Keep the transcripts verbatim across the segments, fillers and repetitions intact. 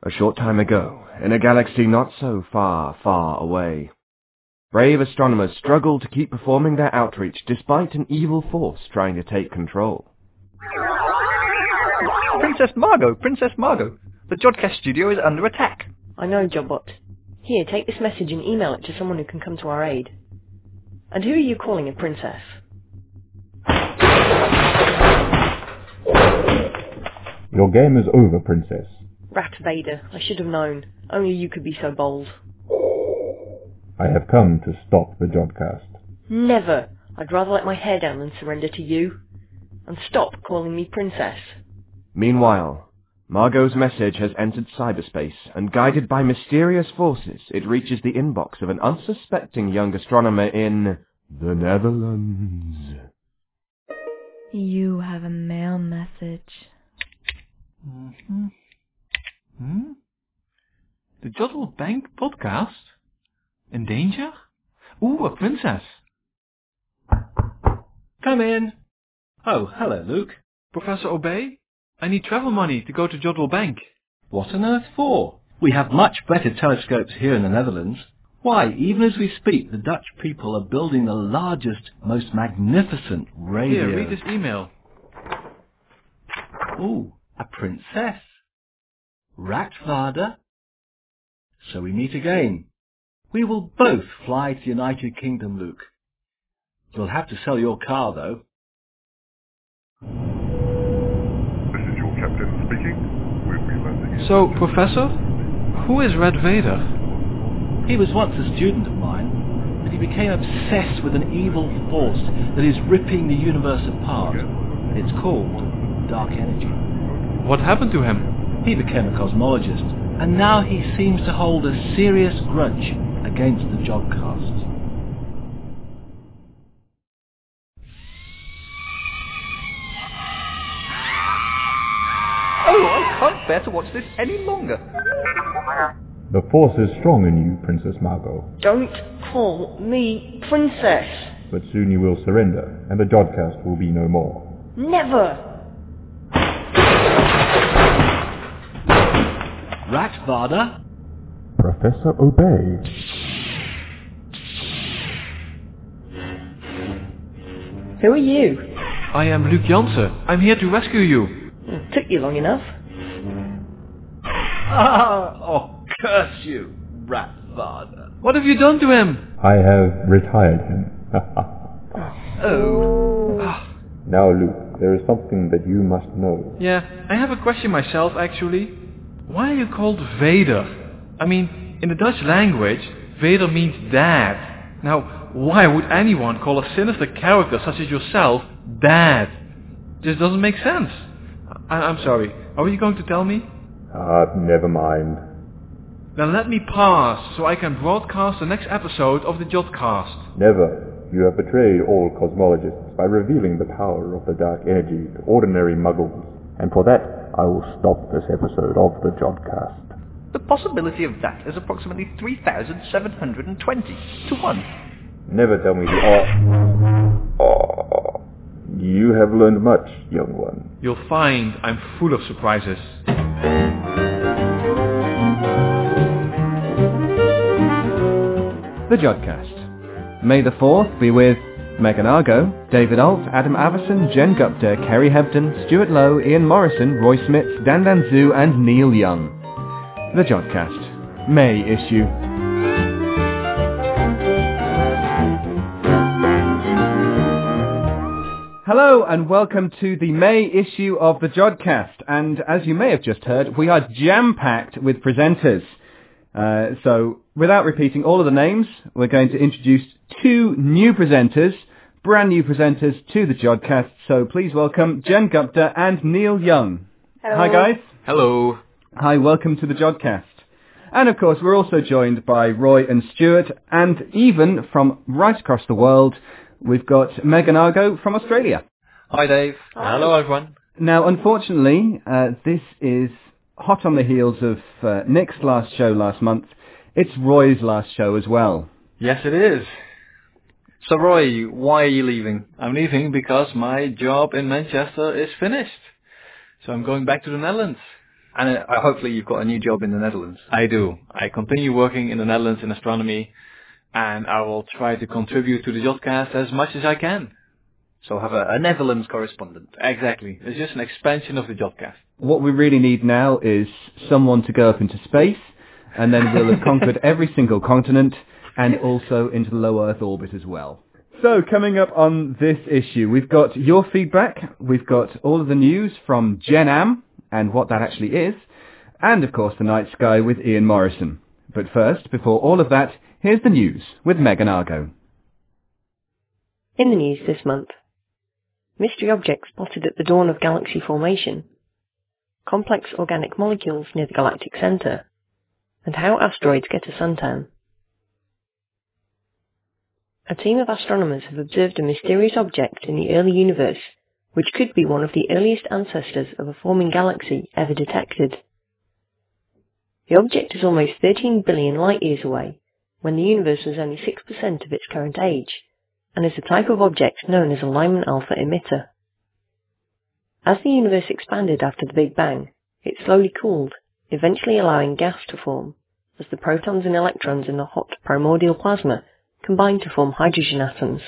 A short time ago, in a galaxy not so far, far away, brave astronomers struggled to keep performing their outreach despite an evil force trying to take control. Princess Margot! Princess Margot! The Jodcast studio is under attack! I know, Jobbot. Here, take this message and email it to someone who can come to our aid. And who are you calling a princess? Your game is over, Princess. Rat Vader, I should have known. Only you could be so bold. I have come to stop the Jodcast. Never! I'd rather let my hair down than surrender to you. And stop calling me princess. Meanwhile, Margot's message has entered cyberspace, and guided by mysterious forces, it reaches the inbox of an unsuspecting young astronomer in the Netherlands. You have a mail message. Mm-hmm. Hmm? The Jodl Bank podcast? In danger? Ooh, a princess. Come in. Oh, hello, Luke. Professor Obey? I need travel money to go to Jodl Bank. What on earth for? We have much better telescopes here in the Netherlands. Why, even as we speak, the Dutch people are building the largest, most magnificent radio. Here, read this email. Ooh, a princess. Ratvader. So we meet again. We will both fly to the United Kingdom, Luke. You'll have to sell your car, though. This is your captain speaking. We'll be landing. So, Professor, who is Red Vader? He was once a student of mine, but he became obsessed with an evil force that is ripping the universe apart. It's called dark energy. What happened to him? He became a cosmologist, and now he seems to hold a serious grudge against the Jodcast. Oh, I can't bear to watch this any longer. The force is strong in you, Princess Margot. Don't call me princess. But soon you will surrender, and the Jodcast will be no more. Never! Ratvader? Professor Obey. Who are you? I am Luke Jansen. I'm here to rescue you. It took you long enough. Ah, oh, curse you, Ratvader. What have you done to him? I have retired him. Oh. Now, Luke, there is something that you must know. Yeah, I have a question myself, actually. Why are you called Vader? I mean, in the Dutch language, Vader means dad. Now, why would anyone call a sinister character such as yourself dad? This doesn't make sense. I- I'm sorry. Are you going to tell me? Ah, never mind. Then let me pass, so I can broadcast the next episode of the Jodcast. Never. You have betrayed all cosmologists by revealing the power of the dark energy to ordinary muggles. And for that, I will stop this episode of the Jodcast. The possibility of that is approximately three thousand seven hundred twenty to one. Never tell me the... Oh. Oh. You have learned much, young one. You'll find I'm full of surprises. The Jodcast. May the fourth be with Megan Argo, David Alt, Adam Averson, Jen Gupta, Kerry Hebden, Stuart Lowe, Ian Morrison, Roy Smits, Dan Dan Zhu and Neil Young. The Jodcast. May issue. Hello and welcome to the May issue of the Jodcast. And as you may have just heard, we are jam-packed with presenters. Uh, so, without repeating all of the names, we're going to introduce two new presenters, brand new presenters to the Jodcast. So please welcome Jen Gupta and Neil Young. Hello. Hi guys. Hello. Hi, welcome to the Jodcast. And of course, we're also joined by Roy and Stuart, and even from right across the world, we've got Megan Argo from Australia. Hi, Dave. Hi. Hello, everyone. Now, unfortunately, uh, this is hot on the heels of uh, Nick's last show last month. It's Roy's last show as well. Yes, it is. So, Roy, why are you leaving? I'm leaving because my job in Manchester is finished. So I'm going back to the Netherlands. And uh, hopefully you've got a new job in the Netherlands. I do. I continue working in the Netherlands in astronomy, and I will try to contribute to the Jodcast as much as I can. So have a, a Netherlands correspondent. Exactly. It's just an expansion of the Jodcast. What we really need now is someone to go up into space, and then we'll have conquered every single continent, and also into the low Earth orbit as well. So, coming up on this issue, we've got your feedback, we've got all of the news from Gen Am, and what that actually is, and of course the night sky with Ian Morrison. But first, before all of that, here's the news with Megan Argo. In the news this month, mystery objects spotted at the dawn of galaxy formation, complex organic molecules near the galactic centre, and how asteroids get a suntan. A team of astronomers have observed a mysterious object in the early universe which could be one of the earliest ancestors of a forming galaxy ever detected. The object is almost thirteen billion light-years away, when the universe was only six percent of its current age, and is a type of object known as a Lyman alpha emitter. As the universe expanded after the Big Bang, it slowly cooled, eventually allowing gas to form, as the protons and electrons in the hot primordial plasma combined to form hydrogen atoms.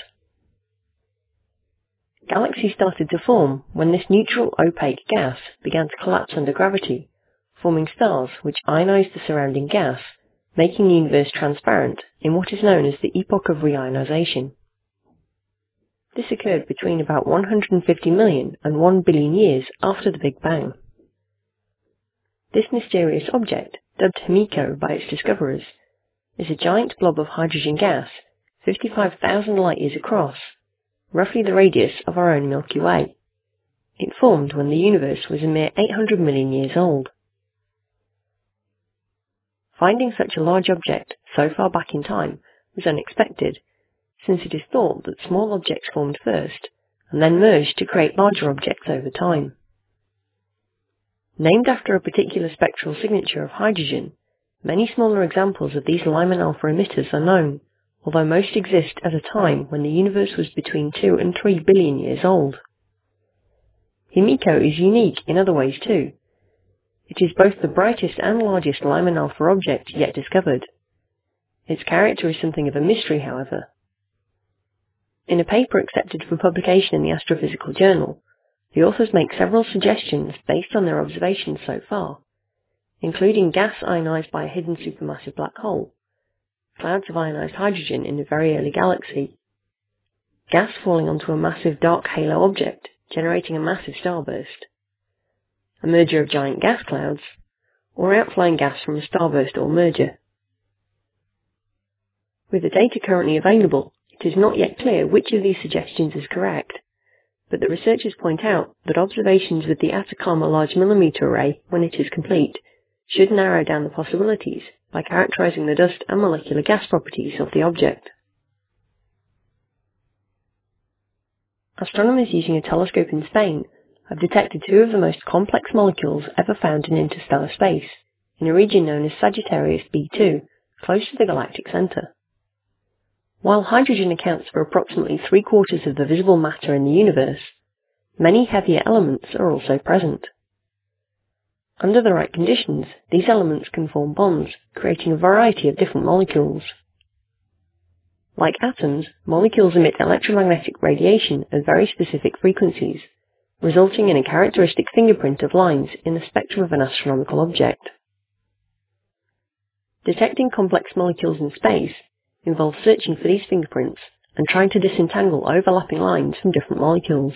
Galaxies started to form when this neutral opaque gas began to collapse under gravity, forming stars which ionized the surrounding gas, making the universe transparent in what is known as the epoch of reionization. This occurred between about one hundred fifty million and one billion years after the Big Bang. This mysterious object, dubbed Himiko by its discoverers, is a giant blob of hydrogen gas fifty-five thousand light-years across, roughly the radius of our own Milky Way. It formed when the universe was a mere eight hundred million years old. Finding such a large object so far back in time was unexpected, since it is thought that small objects formed first, and then merged to create larger objects over time. Named after a particular spectral signature of hydrogen, many smaller examples of these Lyman alpha emitters are known, although most exist at a time when the universe was between two and three billion years old. Himiko is unique in other ways too. It is both the brightest and largest Lyman alpha object yet discovered. Its character is something of a mystery, however. In a paper accepted for publication in the Astrophysical Journal, the authors make several suggestions based on their observations so far, including gas ionized by a hidden supermassive black hole, clouds of ionized hydrogen in a very early galaxy, gas falling onto a massive dark halo object, generating a massive starburst, a merger of giant gas clouds, or outflying gas from a starburst or merger. With the data currently available, it is not yet clear which of these suggestions is correct, but the researchers point out that observations with the Atacama Large Millimeter Array, when it is complete, should narrow down the possibilities by characterizing the dust and molecular gas properties of the object. Astronomers using a telescope in Spain have detected two of the most complex molecules ever found in interstellar space, in a region known as Sagittarius B two, close to the galactic centre. While hydrogen accounts for approximately three-quarters of the visible matter in the universe, many heavier elements are also present. Under the right conditions, these elements can form bonds, creating a variety of different molecules. Like atoms, molecules emit electromagnetic radiation at very specific frequencies, resulting in a characteristic fingerprint of lines in the spectrum of an astronomical object. Detecting complex molecules in space involves searching for these fingerprints and trying to disentangle overlapping lines from different molecules.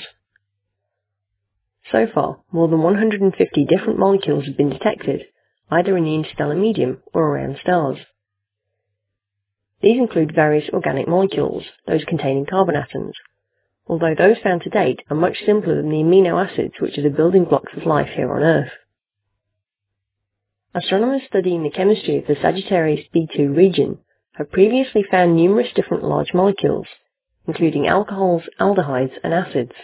So far, more than one hundred fifty different molecules have been detected, either in the interstellar medium or around stars. These include various organic molecules, those containing carbon atoms, although those found to date are much simpler than the amino acids which are the building blocks of life here on Earth. Astronomers studying the chemistry of the Sagittarius B two region have previously found numerous different large molecules, including alcohols, aldehydes, and acids.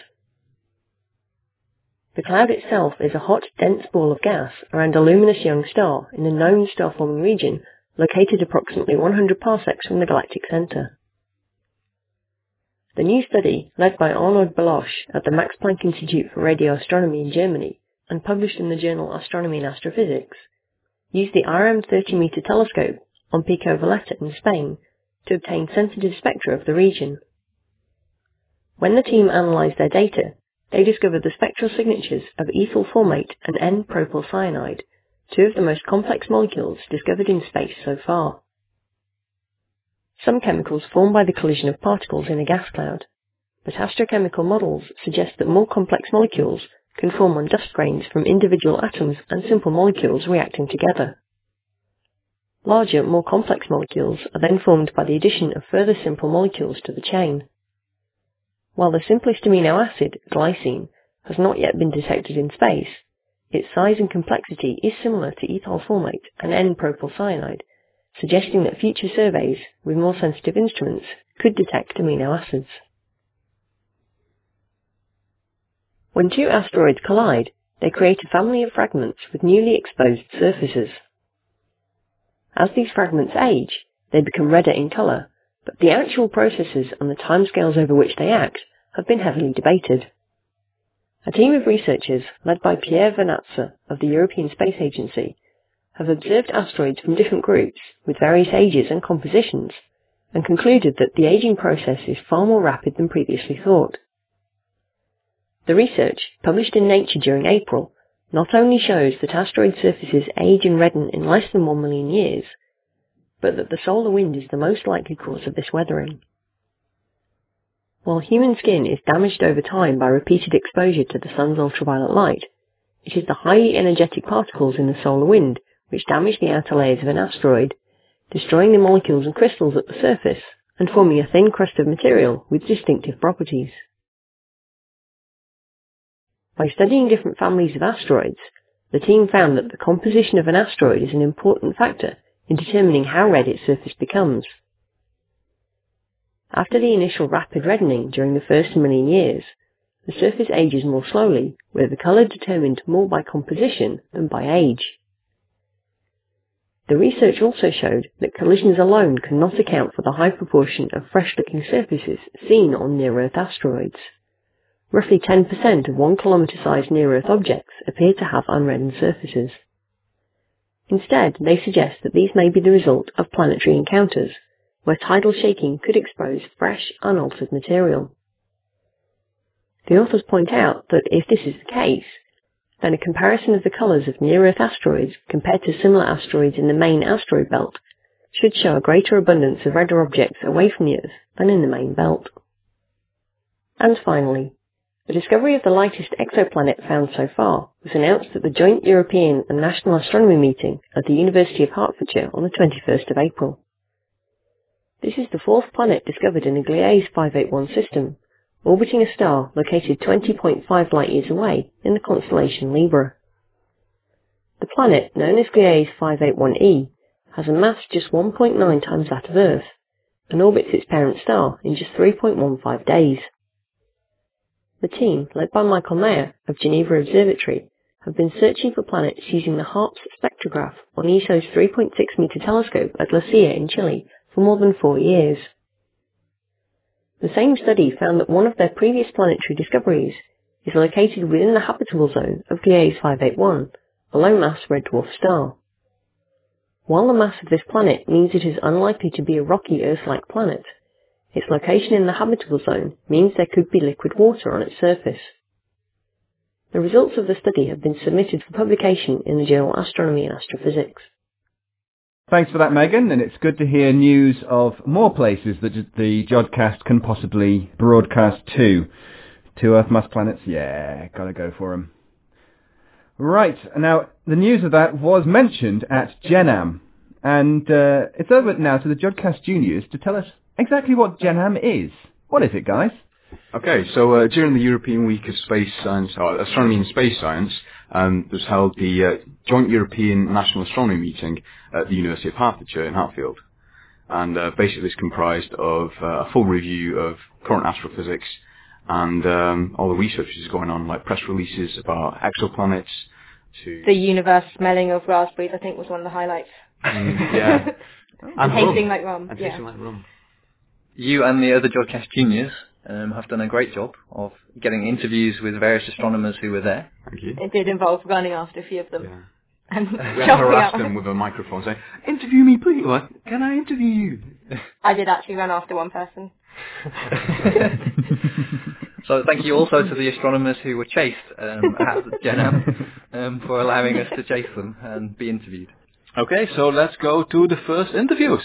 The cloud itself is a hot, dense ball of gas around a luminous young star in a known star-forming region located approximately one hundred parsecs from the galactic centre. The new study, led by Arnold Baloch at the Max Planck Institute for Radio Astronomy in Germany, and published in the journal Astronomy and Astrophysics, used the I R M thirty meter telescope on Pico Valletta in Spain to obtain sensitive spectra of the region. When the team analysed their data, they discovered the spectral signatures of ethyl formate and N-propyl cyanide, two of the most complex molecules discovered in space so far. Some chemicals form by the collision of particles in a gas cloud, but astrochemical models suggest that more complex molecules can form on dust grains from individual atoms and simple molecules reacting together. Larger, more complex molecules are then formed by the addition of further simple molecules to the chain. While the simplest amino acid, glycine, has not yet been detected in space, its size and complexity is similar to ethyl formate and N-propyl cyanide, suggesting that future surveys with more sensitive instruments could detect amino acids. When two asteroids collide, they create a family of fragments with newly exposed surfaces. As these fragments age, they become redder in colour, but the actual processes and the timescales over which they act have been heavily debated. A team of researchers, led by Pierre Vernatzer of the European Space Agency, have observed asteroids from different groups with various ages and compositions, and concluded that the aging process is far more rapid than previously thought. The research, published in Nature during April, not only shows that asteroid surfaces age and redden in less than one million years, but that the solar wind is the most likely cause of this weathering. While human skin is damaged over time by repeated exposure to the sun's ultraviolet light, it is the highly energetic particles in the solar wind which damage the outer layers of an asteroid, destroying the molecules and crystals at the surface and forming a thin crust of material with distinctive properties. By studying different families of asteroids, the team found that the composition of an asteroid is an important factor in determining how red its surface becomes. After the initial rapid reddening during the first million years, the surface ages more slowly, with the colour determined more by composition than by age. The research also showed that collisions alone cannot account for the high proportion of fresh-looking surfaces seen on near-Earth asteroids. Roughly ten percent of one kilometre-sized near-Earth objects appear to have unreddened surfaces. Instead, they suggest that these may be the result of planetary encounters, where tidal shaking could expose fresh, unaltered material. The authors point out that if this is the case, then a comparison of the colours of near-Earth asteroids compared to similar asteroids in the main asteroid belt should show a greater abundance of redder objects away from the Earth than in the main belt. And finally, the discovery of the lightest exoplanet found so far was announced at the joint European and National Astronomy meeting at the University of Hertfordshire on the twenty-first of April. This is the fourth planet discovered in the Gliese five eighty-one system, orbiting a star located twenty point five light-years away in the constellation Libra. The planet, known as Gliese five eighty-one e, has a mass just one point nine times that of Earth, and orbits its parent star in just three point one five days. The team, led by Michael Mayer of Geneva Observatory, have been searching for planets using the HARPS spectrograph on E S O's three point six meter telescope at La Silla in Chile for more than four years. The same study found that one of their previous planetary discoveries is located within the habitable zone of Gliese five eighty-one, a low-mass red dwarf star. While the mass of this planet means it is unlikely to be a rocky Earth-like planet, its location in the habitable zone means there could be liquid water on its surface. The results of the study have been submitted for publication in the journal Astronomy and Astrophysics. Thanks for that, Megan, and it's good to hear news of more places that the Jodcast can possibly broadcast to. Two Earth mass planets, yeah, gotta go for them. Right, now, the news of that was mentioned at GenAm, and uh, it's over now to the Jodcast Juniors to tell us exactly what GenAm is. What is it, guys? Okay, so uh, during the European Week of Space Science, or Astronomy and Space Science, um, was held the uh, Joint European National Astronomy Meeting at the University of Hertfordshire in Hatfield. And uh, basically it's comprised of uh, a full review of current astrophysics and um, all the research which is going on, like press releases about exoplanets. To the universe smelling of raspberries, I think, was one of the highlights. Mm, yeah. and, and tasting like rum. And yeah. tasting like rum. You and the other Jodcast Juniors um, have done a great job of getting interviews with various astronomers who were there. Thank you. It did involve running after a few of them. Yeah. And We jumping had to harass out. them with a microphone saying, interview me please, what? Can I interview you? I did actually run after one person. So thank you also to the astronomers who were chased um, at Genam um, for allowing us to chase them and be interviewed. Okay, so let's go to the first interviews.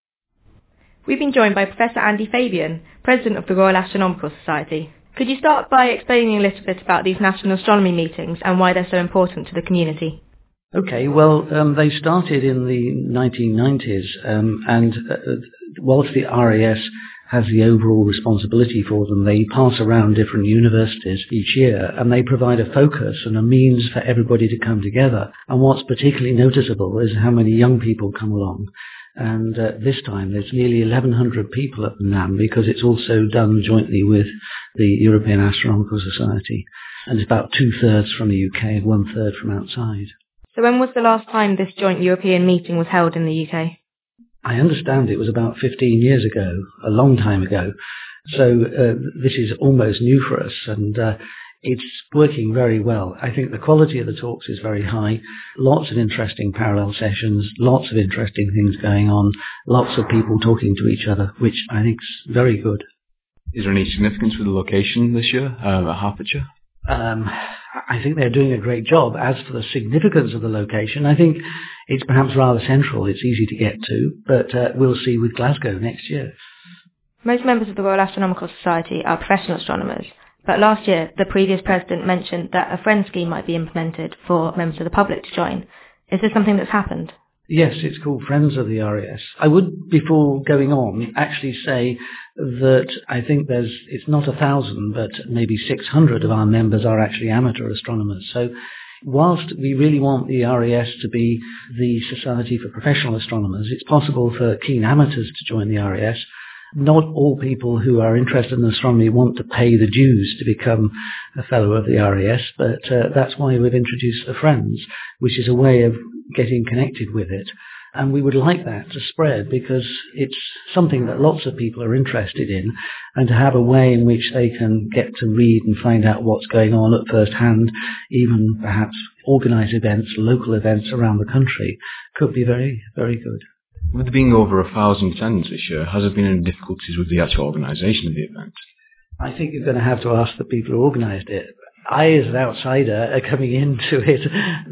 We've been joined by Professor Andy Fabian, President of the Royal Astronomical Society. Could you start by explaining a little bit about these National Astronomy meetings and why they're so important to the community? Okay, well, um, they started in the nineteen nineties, um, and uh, whilst the R A S has the overall responsibility for them, they pass around different universities each year, and they provide a focus and a means for everybody to come together. And what's particularly noticeable is how many young people come along. And uh, this time there's nearly eleven hundred people at the NAM, because it's also done jointly with the European Astronomical Society. And it's about two-thirds from the U K and one-third from outside. So when was the last time this joint European meeting was held in the U K? I understand it was about fifteen years ago, a long time ago. So uh, this is almost new for us, and uh, it's working very well. I think the quality of the talks is very high. Lots of interesting parallel sessions, lots of interesting things going on, lots of people talking to each other, which I think is very good. Is there any significance for the location this year uh, at Hertfordshire? Um, I think they're doing a great job. As for the significance of the location, I think it's perhaps rather central. It's easy to get to, but uh, we'll see with Glasgow next year. Most members of the Royal Astronomical Society are professional astronomers, but last year the previous president mentioned that a friend scheme might be implemented for members of the public to join. Is this something that's happened? Yes, it's called Friends of the R A S. I would, before going on, actually say that I think there's, it's not a thousand, but maybe six hundred of our members are actually amateur astronomers. So whilst we really want the R A S to be the Society for Professional Astronomers, it's possible for keen amateurs to join the R A S. Not all people who are interested in astronomy want to pay the dues to become a fellow of the R A S, but uh, that's why we've introduced the Friends, which is a way of getting connected with it. And we would like that to spread, because it's something that lots of people are interested in, and to have a way in which they can get to read and find out what's going on at first hand, even perhaps organise events, local events around the country, could be very, very good. With there being over a thousand attendants this year, has there been any difficulties with the actual organisation of the event? I think you're going to have to ask the people who organised it. I, as an outsider, are coming into it.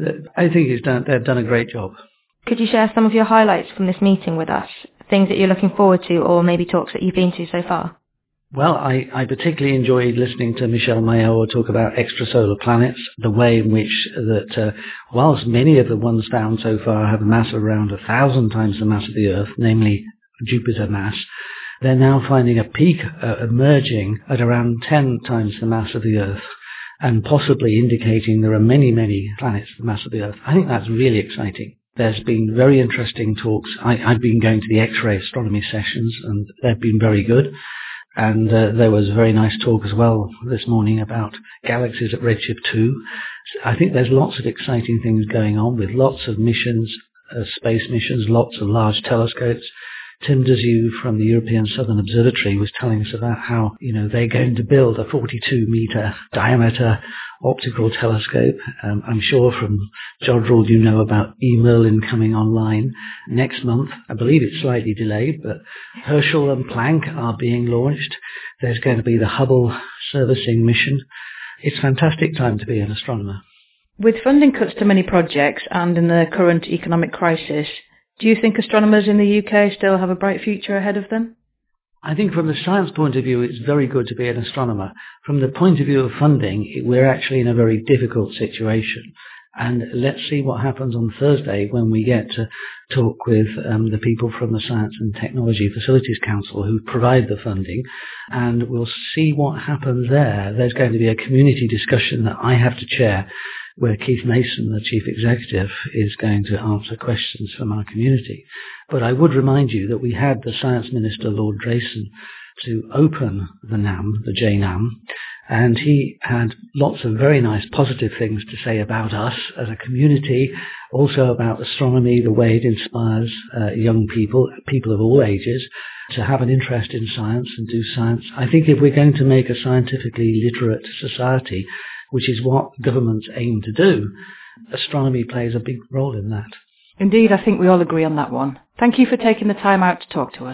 I think it's done, they've done a great job. Could you share some of your highlights from this meeting with us? Things that you're looking forward to, or maybe talks that you've been to so far? Well, I, I particularly enjoyed listening to Michel Mayor talk about extrasolar planets, the way in which that, uh, whilst many of the ones found so far have a mass of around a thousand times the mass of the Earth, namely Jupiter mass, they're now finding a peak uh, emerging at around ten times the mass of the Earth, and possibly indicating there are many, many planets the mass of the Earth. I think that's really exciting. There's been very interesting talks. I, I've been going to the X-ray astronomy sessions, and they've been very good. And uh, there was a very nice talk as well this morning about galaxies at Redshift two. I think there's lots of exciting things going on, with lots of missions, uh, space missions, lots of large telescopes. Tim Dezieu from the European Southern Observatory was telling us about how, you know, they're going to build a forty-two metre diameter optical telescope. Um, I'm sure from Jodrell you know about E. Merlin coming online next month. I believe it's slightly delayed, but Herschel and Planck are being launched. There's going to be the Hubble servicing mission. It's a fantastic time to be an astronomer. With funding cuts to many projects and in the current economic crisis, do you think astronomers in the U K still have a bright future ahead of them? I think from the science point of view, it's very good to be an astronomer. From the point of view of funding, we're actually in a very difficult situation. And let's see what happens on Thursday when we get to talk with um, the people from the Science and Technology Facilities Council who provide the funding, and we'll see what happens there. There's going to be a community discussion that I have to chair, where Keith Mason, the Chief Executive, is going to answer questions from our community. But I would remind you that we had the Science Minister, Lord Drayson, to open the NAM, the J NAM, And he had lots of very nice positive things to say about us as a community, also about astronomy, the way it inspires uh, young people, people of all ages, to have an interest in science and do science. I think if we're going to make a scientifically literate society, which is what governments aim to do, astronomy plays a big role in that. Indeed, I think we all agree on that one. Thank you for taking the time out to talk to us.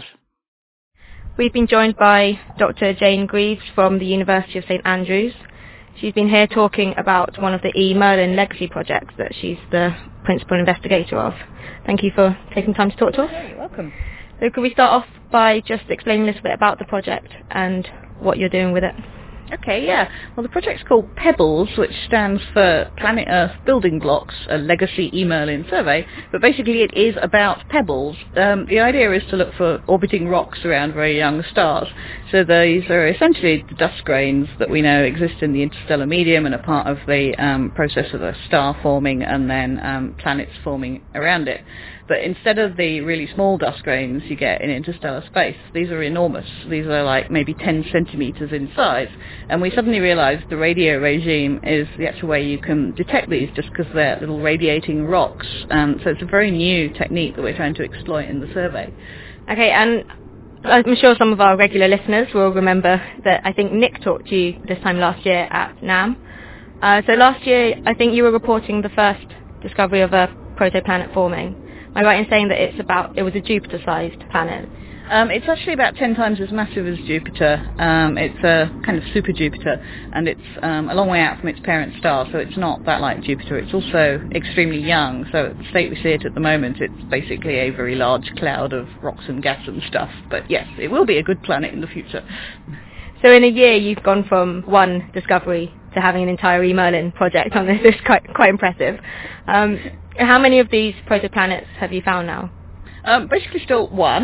We've been joined by Doctor Jane Greaves from the University of St Andrews. She's been here talking about one of the E. Merlin legacy projects that she's the principal investigator of. Thank you for taking time to talk to us. Yeah, you're welcome. So could we start off by just explaining a little bit about the project and what you're doing with it? Okay, yeah. Well, the project's called PEBBLES, which stands for Planet Earth Building Blocks, a legacy E. Merlin survey. But basically it is about pebbles. Um, the idea is to look for orbiting rocks around very young stars. So these are essentially the dust grains that we know exist in the interstellar medium and are part of the um, process of a star forming and then um, planets forming around it. But instead of the really small dust grains you get in interstellar space, these are enormous. These are like maybe ten centimetres in size. And we suddenly realised the radio regime is the actual way you can detect these, just because they're little radiating rocks. Um, so it's a very new technique that we're trying to exploit in the survey. Okay, and I'm sure some of our regular listeners will remember that I think Nick talked to you this time last year at NAM. Uh, so last year, I think you were reporting the first discovery of a protoplanet forming. Am I right in saying that it's about, it was a Jupiter-sized planet? Um, it's actually about ten times as massive as Jupiter. Um, it's a kind of super Jupiter, and it's um, a long way out from its parent star, so it's not that like Jupiter. It's also extremely young, so at the state we see it at the moment, it's basically a very large cloud of rocks and gas and stuff. But yes, it will be a good planet in the future. So in a year, you've gone from one discovery to having an entire E. Merlin project on this. It's quite quite impressive. Um, how many of these protoplanets have you found now? Um, basically still one.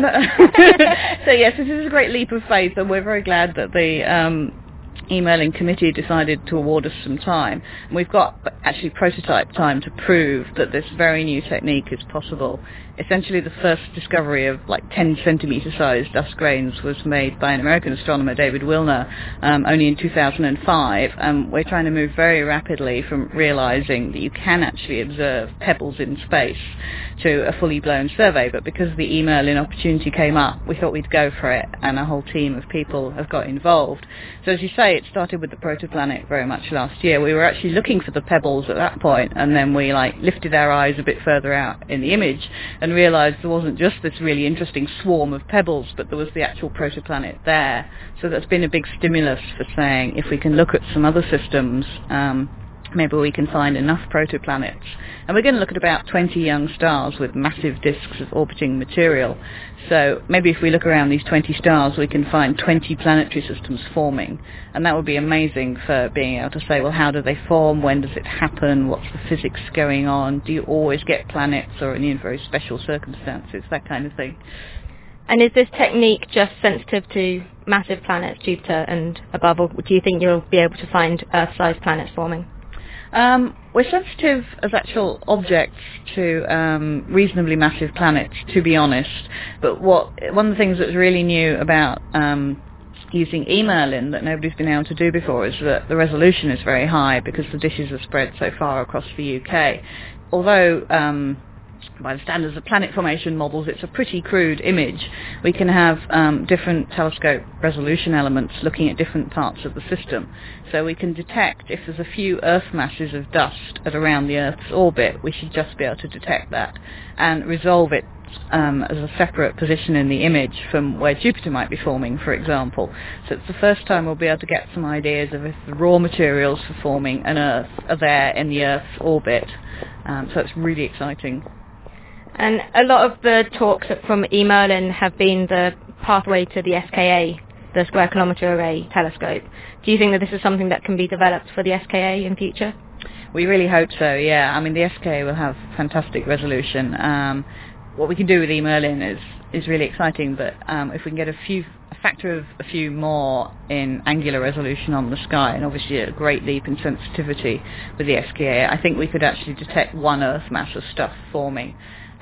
So yes, this is a great leap of faith, and we're very glad that the um, E. Merlin committee decided to award us some time. And we've got actually prototype time to prove that this very new technique is possible. Essentially the first discovery of like ten centimetre sized dust grains was made by an American astronomer, David Wilner, um, only in two thousand five. And we're trying to move very rapidly from realising that you can actually observe pebbles in space to a fully blown survey. But because the E. Merlin opportunity came up, we thought we'd go for it, and a whole team of people have got involved. So as you say, it started with the protoplanet very much last year. We were actually looking for the pebbles at that point, and then we like lifted our eyes a bit further out in the image and realised there wasn't just this really interesting swarm of pebbles, but there was the actual protoplanet there. So that's been a big stimulus for saying if we can look at some other systems, um, maybe we can find enough protoplanets. And we're going to look at about twenty young stars with massive disks of orbiting material. So maybe if we look around these twenty stars, we can find twenty planetary systems forming. And that would be amazing for being able to say, well, how do they form? When does it happen? What's the physics going on? Do you always get planets, or in very special circumstances? That kind of thing. And is this technique just sensitive to massive planets, Jupiter and above, or do you think you'll be able to find Earth-sized planets forming? Um, we're sensitive as actual objects to um, reasonably massive planets, to be honest. But what one of the things that's really new about um, using E. Merlin that nobody's been able to do before is that the resolution is very high because the dishes are spread so far across the U K. Although um, by the standards of planet formation models, it's a pretty crude image. We can have um, different telescope resolution elements looking at different parts of the system. So we can detect if there's a few Earth masses of dust at around the Earth's orbit, we should just be able to detect that and resolve it um, as a separate position in the image from where Jupiter might be forming, for example. So it's the first time we'll be able to get some ideas of if the raw materials for forming an Earth are there in the Earth's orbit. Um, so it's really exciting. And a lot of the talks from E. Merlin have been the pathway to the S K A, the Square Kilometre Array telescope. Do you think that this is something that can be developed for the S K A in future? We really hope so, yeah. I mean, the S K A will have fantastic resolution. Um, what we can do with E. Merlin is, is really exciting, but um, if we can get a few a factor of a few more in angular resolution on the sky, and obviously a great leap in sensitivity with the S K A, I think we could actually detect one Earth mass of stuff forming.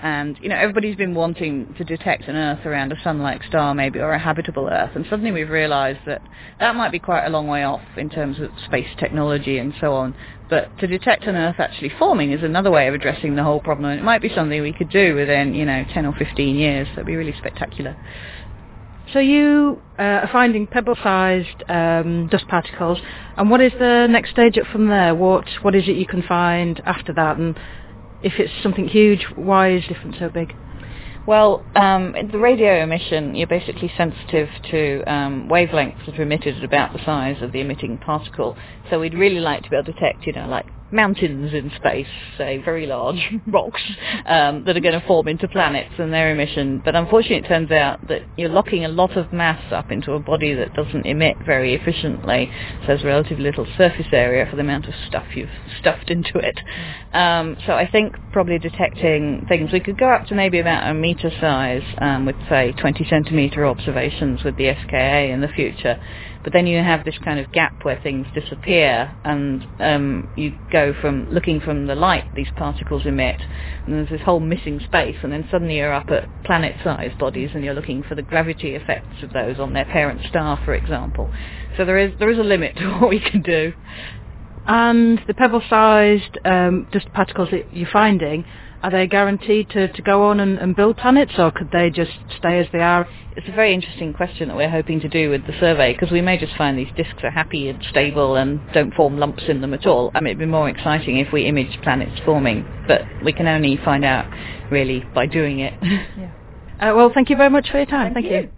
And, you know, everybody's been wanting to detect an Earth around a sun-like star maybe, or a habitable Earth, and suddenly we've realised that that might be quite a long way off in terms of space technology and so on. But to detect an Earth actually forming is another way of addressing the whole problem, and it might be something we could do within, you know, ten or fifteen years. That'd be really spectacular. So you uh, are finding pebble-sized um, dust particles, and what is the next stage up from there? What What is it you can find after that? And if it's something huge, why is different so big? Well, um, the radio emission, you're basically sensitive to um, wavelengths that are emitted at about the size of the emitting particle. So we'd really like to be able to detect, you know, like mountains in space, say very large rocks um, that are going to form into planets and their emission. But unfortunately it turns out that you're locking a lot of mass up into a body that doesn't emit very efficiently, so there's relatively little surface area for the amount of stuff you've stuffed into it. Um, so I think probably detecting things, we could go up to maybe about a metre size um, with, say, twenty centimetre observations with the S K A in the future. But then you have this kind of gap where things disappear, and um, you go from looking from the light these particles emit, and there's this whole missing space, and then suddenly you're up at planet-sized bodies, and you're looking for the gravity effects of those on their parent star, for example. So there is there is a limit to what we can do. And the pebble-sized um, dust particles that you're finding, are they guaranteed to, to go on and, and build planets, or could they just stay as they are? It's a very interesting question that we're hoping to do with the survey, because we may just find these disks are happy and stable and don't form lumps in them at all. I mean, it'd be more exciting if we imaged planets forming, but we can only find out, really, by doing it. Yeah. Uh, well, thank you very much for your time. Thank, thank you. you.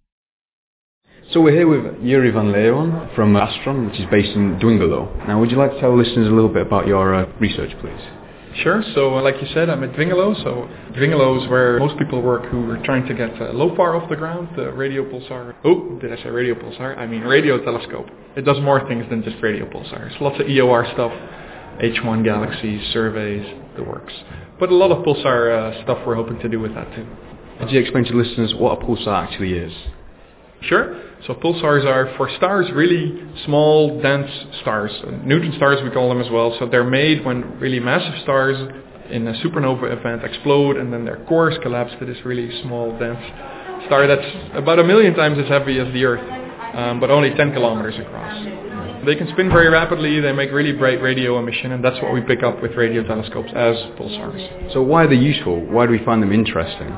So we're here with Yuri van Leeuwen from Astron, which is based in Dwingelo. Now, would you like to tell listeners a little bit about your uh, research, please? Sure. So, uh, like you said, I'm at Dwingelo. So, Dwingelo is where most people work who are trying to get uh, LOFAR off the ground, the radio pulsar. Oh, did I say radio pulsar? I mean radio telescope. It does more things than just radio pulsars. Lots of E O R stuff, H one galaxies, surveys, the works. But a lot of pulsar uh, stuff we're hoping to do with that too. Could you explain to listeners what a pulsar actually is? Sure. So pulsars are, for stars, really small, dense stars. Neutron stars, we call them as well. So they're made when really massive stars in a supernova event explode, and then their cores collapse to this really small, dense star that's about a million times as heavy as the Earth, um, but only ten kilometers across. They can spin very rapidly, they make really bright radio emission, and that's what we pick up with radio telescopes as pulsars. So why are they useful? Why do we find them interesting?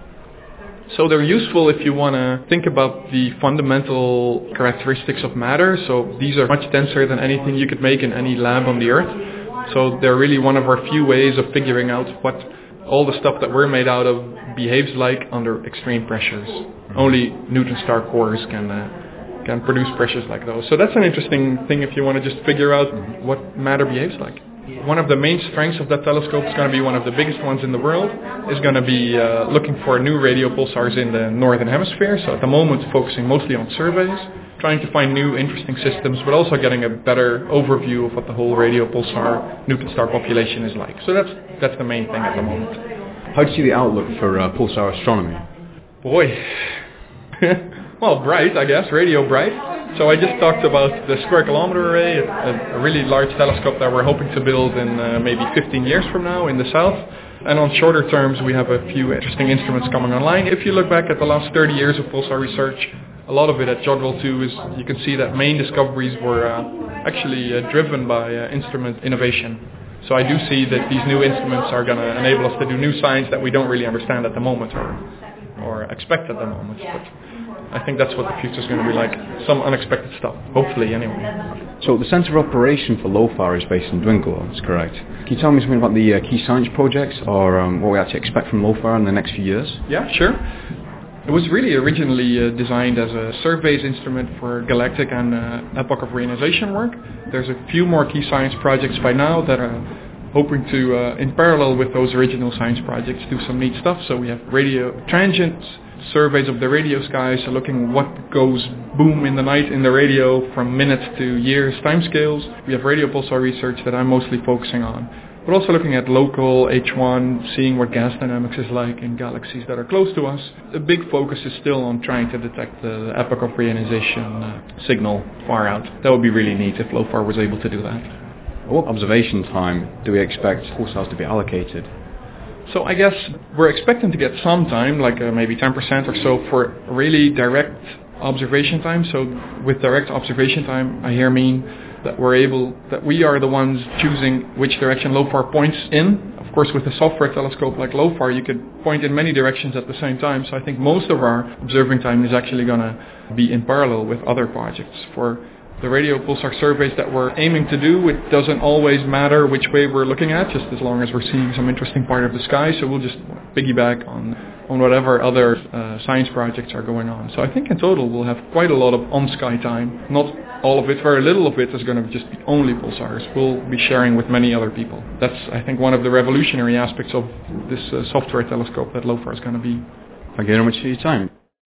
So they're useful if you want to think about the fundamental characteristics of matter. So these are much denser than anything you could make in any lab on the Earth. So they're really one of our few ways of figuring out what all the stuff that we're made out of behaves like under extreme pressures. Only neutron star cores can uh, can produce pressures like those. So that's an interesting thing if you want to just figure out what matter behaves like. One of the main strengths of that telescope is going to be one of the biggest ones in the world, is going to be uh, looking for new radio pulsars in the northern hemisphere. So at the moment focusing mostly on surveys, trying to find new interesting systems, but also getting a better overview of what the whole radio pulsar neutron star population is like. So that's that's the main thing at the moment. How do you see the outlook for uh, pulsar astronomy? Boy, well, bright, I guess, radio bright. So I just talked about the Square Kilometre Array, a, a really large telescope that we're hoping to build in uh, maybe fifteen years from now in the south. And on shorter terms, we have a few interesting instruments coming online. If you look back at the last thirty years of pulsar research, a lot of it at Jodrell two is, you can see that main discoveries were uh, actually uh, driven by uh, instrument innovation. So I do see that these new instruments are going to enable us to do new science that we don't really understand at the moment or, or expect at the moment. But I think that's what the future is going to be like. Some unexpected stuff, hopefully anyway. So the Centre of Operation for LOFAR is based in Dwingelo, that's correct. Can you tell me something about the uh, key science projects, or um, what we actually expect from LOFAR in the next few years? Yeah, sure. It was really originally uh, designed as a surveys instrument for galactic and uh, epoch of reionization work. There's a few more key science projects by now that are hoping to, uh, in parallel with those original science projects, do some neat stuff. So we have radio transient surveys of the radio sky, so looking what goes boom in the night in the radio from minutes to years timescales. We have radio pulsar research that I'm mostly focusing on. But also looking at local H one, seeing what gas dynamics is like in galaxies that are close to us. The big focus is still on trying to detect the epoch of reionization uh, signal far out. That would be really neat if LOFAR was able to do that. What observation time do we expect pulsars to be allocated? So I guess we're expecting to get some time, like uh, maybe ten percent or so, for really direct observation time. So with direct observation time, I here mean that we're able, that we are the ones choosing which direction LOFAR points in. Of course, with a software telescope like LOFAR, you could point in many directions at the same time. So I think most of our observing time is actually going to be in parallel with other projects. For the radio pulsar surveys that we're aiming to do, it doesn't always matter which way we're looking at, just as long as we're seeing some interesting part of the sky. So we'll just piggyback on, on whatever other uh, science projects are going on. So I think in total we'll have quite a lot of on-sky time. Not all of it, very little of it is going to just be only pulsars. We'll be sharing with many other people. That's, I think, one of the revolutionary aspects of this uh, software telescope that LOFAR is going to be. Thank you very much for your time.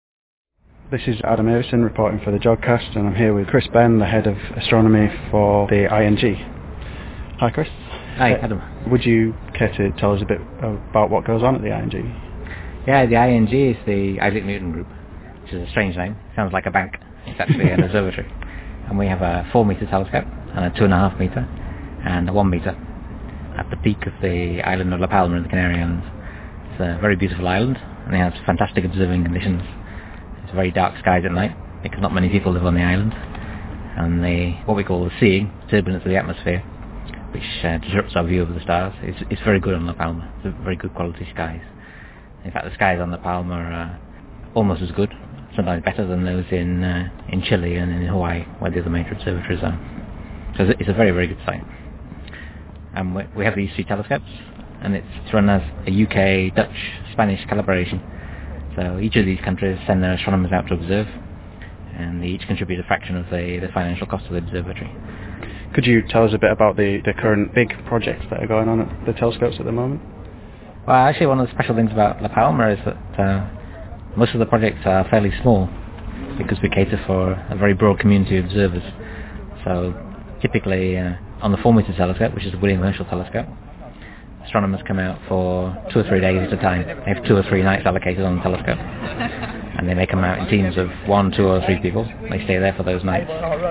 This is Adam Avison reporting for the Jodcast, and I'm here with Chris Ben, the head of astronomy for the I N G. Hi, Chris. Hi, Adam. Uh, would you care to tell us a bit about what goes on at the I N G? Yeah, the I N G is the Isaac Newton Group, which is a strange name. Sounds like a bank. It's actually an observatory. And we have a four metre telescope, and a two and a half metre, and a one metre at the peak of the island of La Palma in the Canary Islands. It's a very beautiful island, and it has fantastic observing conditions. It's very dark skies at night, because not many people live on the island. And the what we call the seeing, turbulence of the atmosphere, which uh, disrupts our view of the stars, is, is very good on La Palma. It's a very good quality skies. In fact, the skies on La Palma are almost as good, sometimes better than those in uh, in Chile and in Hawaii, where the other major observatories are. So it's a very, very good site. And we, we have these three telescopes, and it's run as a U K, Dutch, Spanish collaboration. So each of these countries send their astronomers out to observe, and they each contribute a fraction of the, the financial cost of the observatory. Could you tell us a bit about the, the current big projects that are going on at the telescopes at the moment? Well, actually one of the special things about La Palma is that uh, most of the projects are fairly small, because we cater for a very broad community of observers. So typically uh, on the four metre telescope, which is the William Herschel telescope, astronomers come out for two or three days at a time. They have two or three nights allocated on the telescope, and they may come out in teams of one, two or three people. They stay there for those nights,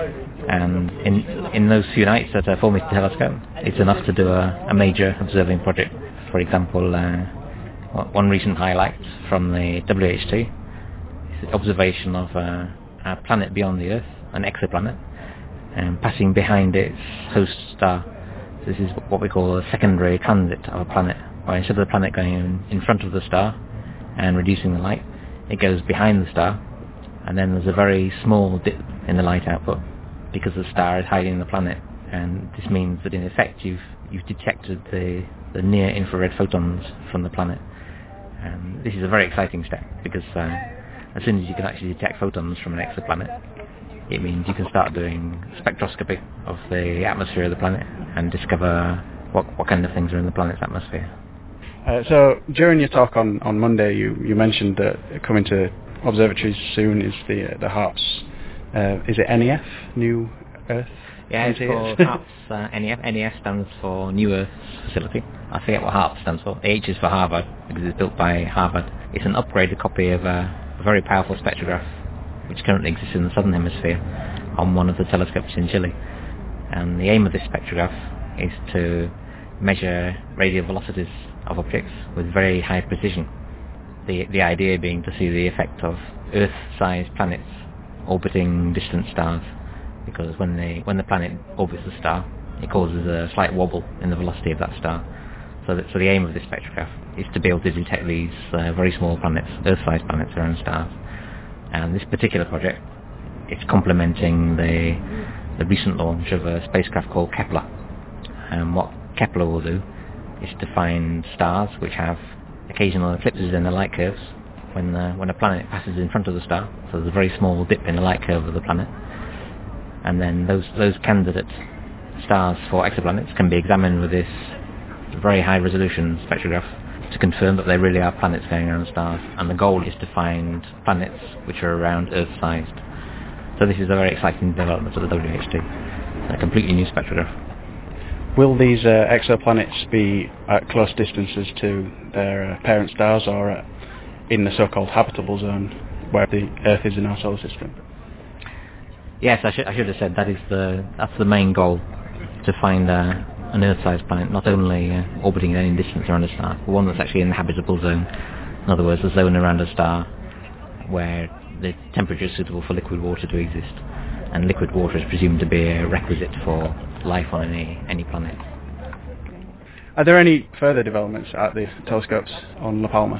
and in in those few nights at a four metre telescope, it's enough to do a, a major observing project. For example, uh, one recent highlight from the W H T is the observation of uh, a planet beyond the Earth, an exoplanet, and passing behind its host star. This is what we call a secondary transit of a planet, where instead of the planet going in, in front of the star and reducing the light, it goes behind the star, and then there's a very small dip in the light output because the star is hiding the planet. And this means that in effect you've you've detected the, the near infrared photons from the planet. And this is a very exciting step, because uh, as soon as you can actually detect photons from an exoplanet, it means you can start doing spectroscopy of the atmosphere of the planet and discover what, what kind of things are in the planet's atmosphere. Uh, so during your talk on, on Monday, you, you mentioned that coming to observatories soon is the uh, the HARPS. Uh, is it N E F, New Earth? Yeah, it's called HARPS uh, N E F. N E F stands for New Earth Facility. I forget what HARPS stands for. The H is for Harvard, because it's built by Harvard. It's an upgraded copy of a, a very powerful spectrograph which currently exists in the southern hemisphere on one of the telescopes in Chile. And the aim of this spectrograph is to measure radial velocities of objects with very high precision. The the idea being to see the effect of Earth-sized planets orbiting distant stars, because when they when the planet orbits the star, it causes a slight wobble in the velocity of that star. So, that, so the aim of this spectrograph is to be able to detect these uh, very small planets, Earth-sized planets around stars. And this particular project, it's complementing the the recent launch of a spacecraft called Kepler. And what Kepler will do is to find stars which have occasional eclipses in the light curves when the, when a planet passes in front of the star. So there's a very small dip in the light curve of the planet. And then those those candidate stars for exoplanets can be examined with this very high resolution spectrograph to confirm that they really are planets going around stars, and the goal is to find planets which are around Earth-sized. So this is a very exciting development of the W H T, a completely new spectrograph. Will these uh, exoplanets be at close distances to their uh, parent stars, or uh, in the so-called habitable zone where the Earth is in our solar system? Yes, I should I should have said that is the that's the main goal, to find a, an Earth-sized planet, not only uh, orbiting at any distance around a star, but one that's actually in the habitable zone. In other words, a zone around a star where the temperature is suitable for liquid water to exist, and liquid water is presumed to be a requisite for life on any any planet. Are there any further developments at the telescopes on La Palma?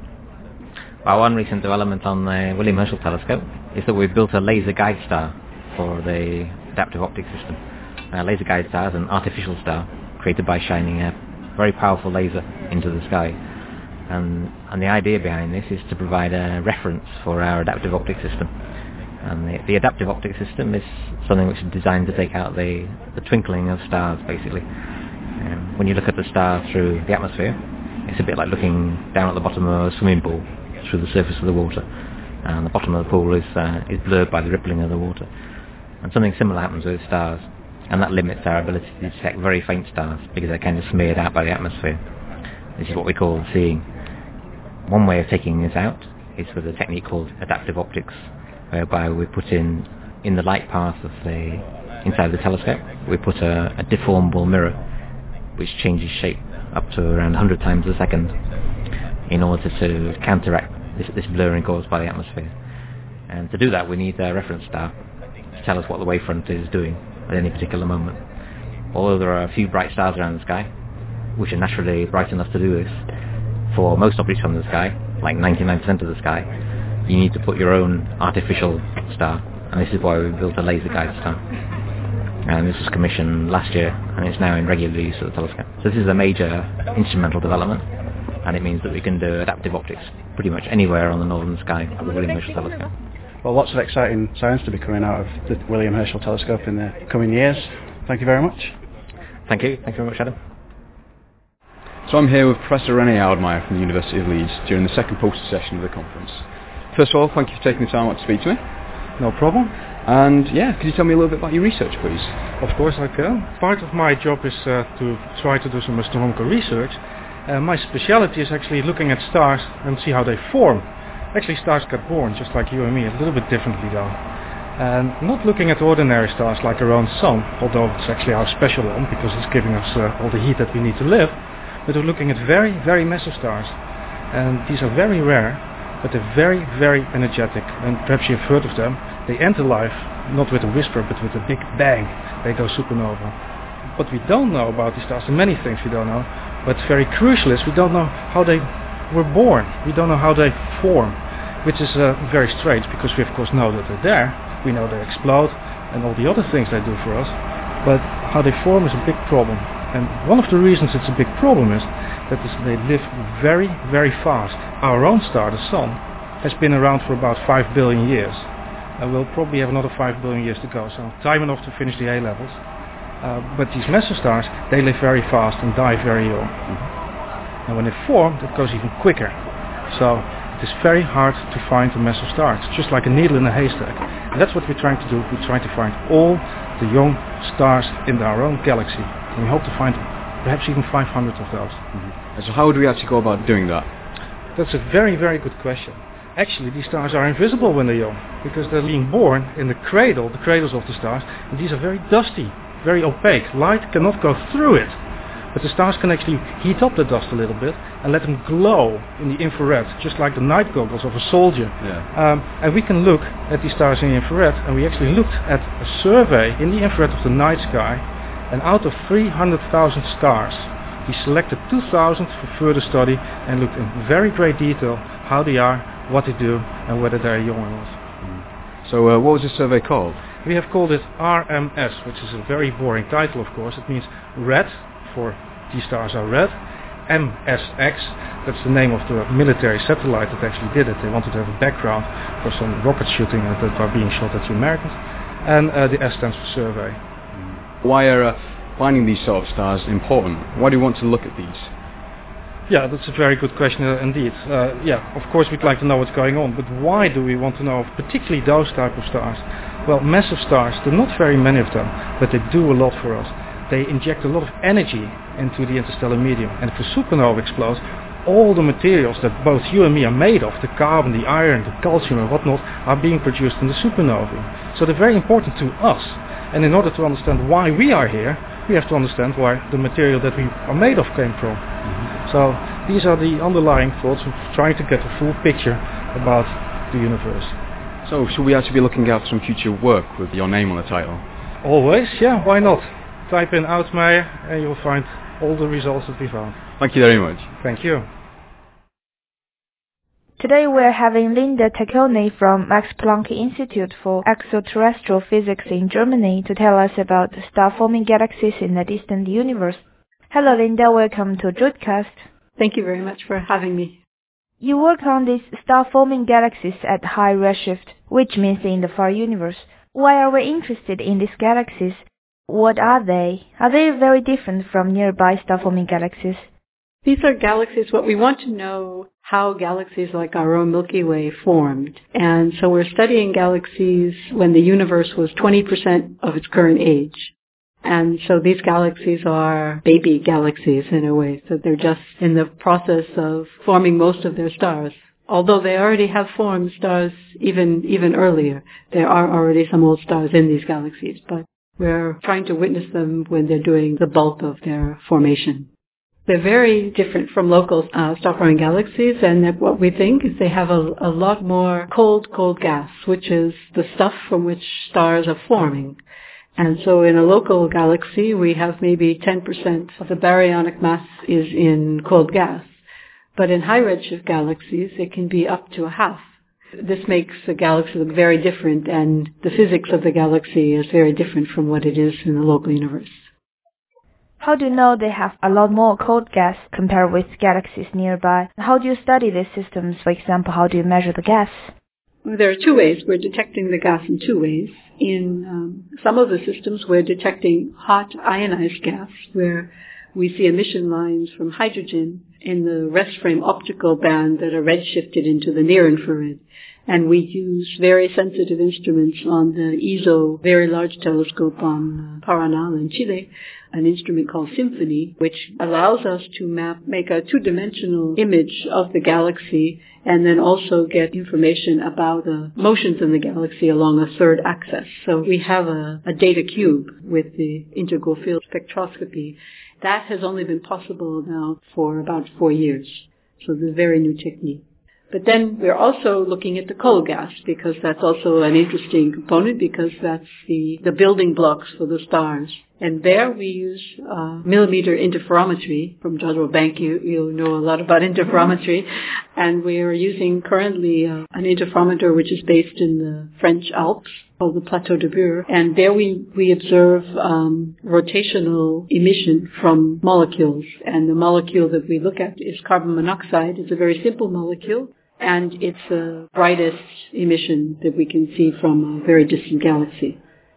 Well, one recent development on the William Herschel telescope is that we've built a laser guide star for the adaptive optics system. A laser guide star is an artificial star created by shining a very powerful laser into the sky. And, and the idea behind this is to provide a reference for our adaptive optics system. And the, the adaptive optics system is something which is designed to take out the, the twinkling of stars, basically. Um, when you look at the star through the atmosphere, it's a bit like looking down at the bottom of a swimming pool through the surface of the water. And the bottom of the pool is, uh, is blurred by the rippling of the water. And something similar happens with stars, and that limits our ability to detect very faint stars because they're kind of smeared out by the atmosphere. This is what we call seeing. One way of taking this out is with a technique called adaptive optics, whereby we put in, in the light path of the, inside the telescope, we put a, a deformable mirror which changes shape up to around one hundred times a second in order to counteract this, this blurring caused by the atmosphere. And to do that we need a reference star to tell us what the wavefront is doing at any particular moment. Although there are a few bright stars around the sky, which are naturally bright enough to do this, for most objects from the sky, like ninety-nine percent of the sky, you need to put your own artificial star, and this is why we built a laser guide star. And this was commissioned last year, and it's now in regular use at the telescope. So this is a major instrumental development, and it means that we can do adaptive optics pretty much anywhere on the northern sky of the William Herschel telescope. Well, lots of exciting science to be coming out of the William Herschel telescope in the coming years. Thank you very much. Thank you. Thank you very much, Adam. So I'm here with Professor René Oudmayer from the University of Leeds during the second poster session of the conference. First of all, thank you for taking the time out to speak to me. No problem. And yeah, could you tell me a little bit about your research, please? Of course I can. Part of my job is uh, to try to do some astronomical research. Uh, my speciality is actually looking at stars and see how they form. Actually, stars get born just like you and me, a little bit differently though. And not looking at ordinary stars like our own sun, although it's actually our special one because it's giving us uh, all the heat that we need to live. But we're looking at very, very massive stars. And these are very rare, but they're very, very energetic. And perhaps you've heard of them. They enter life not with a whisper, but with a big bang. They go supernova. What we don't know about these stars, and many things we don't know, but very crucial is we don't know how they were born. We don't know how they form, which is uh, very strange because we of course know that they're there. We know they explode and all the other things they do for us. But how they form is a big problem. And one of the reasons it's a big problem is that they live very, very fast. Our own star, the Sun, has been around for about five billion years. And we'll probably have another five billion years to go, so time enough to finish the A-levels. Uh, but these massive stars, they live very fast and die very young. Mm-hmm. And when they form, it goes even quicker. So it is very hard to find a massive star. It's just like a needle in a haystack. And that's what we're trying to do. We're trying to find all the young stars in our own galaxy. And we hope to find perhaps even five hundred of those. Mm-hmm. So how would we actually go about doing that? That's a very, very good question. Actually, these stars are invisible when they're young, because they're being born in the cradle, the cradles of the stars, and these are very dusty, very opaque. Light cannot go through it. But the stars can actually heat up the dust a little bit and let them glow in the infrared, just like the night goggles of a soldier. Yeah. Um, and we can look at these stars in the infrared, and we actually looked at a survey in the infrared of the night sky, and out of three hundred thousand stars, we selected two thousand for further study and looked in very great detail how they are, what they do, and whether they're young or not. Mm. So uh, what was this survey called? We have called it R M S, which is a very boring title, of course. It means red, for these stars are red. M S X, that's the name of the military satellite that actually did it. They wanted to have a background for some rocket shooting that are being shot at the Americans. And uh, the S stands for survey. Why are uh, finding these sort of stars important? Why do you want to look at these? Yeah, that's a very good question uh, indeed. Uh, yeah, of course we'd like to know what's going on, but why do we want to know particularly those type of stars? Well, massive stars, there are not very many of them, but they do a lot for us. They inject a lot of energy into the interstellar medium, and if a supernova explodes, all the materials that both you and me are made of, the carbon, the iron, the calcium and whatnot, are being produced in the supernovae. So they're very important to us. And in order to understand why we are here, we have to understand where the material that we are made of came from. Mm-hmm. So these are the underlying thoughts of trying to get a full picture about the universe. So should we actually be looking out for some future work with your name on the title? Always, yeah, why not? Type in Outmeier and you'll find all the results that we found. Thank you very much. Thank you. Today we're having Linda Tacconi from Max Planck Institute for Extraterrestrial Physics in Germany to tell us about star-forming galaxies in the distant universe. Hello Linda, welcome to Jodcast. Thank you very much for having me. You work on these star-forming galaxies at high redshift, which means in the far universe. Why are we interested in these galaxies? What are they? Are they very different from nearby star-forming galaxies? These are galaxies. What we want to know how galaxies like our own Milky Way formed. And so we're studying galaxies when the universe was twenty percent of its current age. And so these galaxies are baby galaxies in a way. So they're just in the process of forming most of their stars. Although they already have formed stars even, even earlier. There are already some old stars in these galaxies, but we're trying to witness them when they're doing the bulk of their formation. They're very different from local uh, star-forming galaxies, and that what we think is they have a, a lot more cold, cold gas, which is the stuff from which stars are forming. And so in a local galaxy, we have maybe ten percent of the baryonic mass is in cold gas. But in high redshift galaxies, it can be up to a half. This makes the galaxy look very different, and the physics of the galaxy is very different from what it is in the local universe. How do you know they have a lot more cold gas compared with galaxies nearby? How do you study these systems? For example, how do you measure the gas? Well, there are two ways. We're detecting the gas in two ways. In um, some of the systems, we're detecting hot ionized gas, where we see emission lines from hydrogen in the rest frame optical band that are redshifted into the near-infrared. And we use very sensitive instruments on the E S O Very Large Telescope on uh, Paranal in Chile, an instrument called Symphony, which allows us to map, make a two-dimensional image of the galaxy and then also get information about the motions in the galaxy along a third axis. So we have a, a data cube with the integral field spectroscopy. That has only been possible now for about four years. So it's a very new technique. But then we're also looking at the cold gas, because that's also an interesting component, because that's the, the building blocks for the stars. And there we use uh, millimeter interferometry from Jodrell Bank. You, you know a lot about interferometry. And we are using currently uh, an interferometer which is based in the French Alps, called the Plateau de Bure. And there we, we observe um, rotational emission from molecules. And the molecule that we look at is carbon monoxide. It's a very simple molecule. And it's the brightest emission that we can see from a very distant galaxy.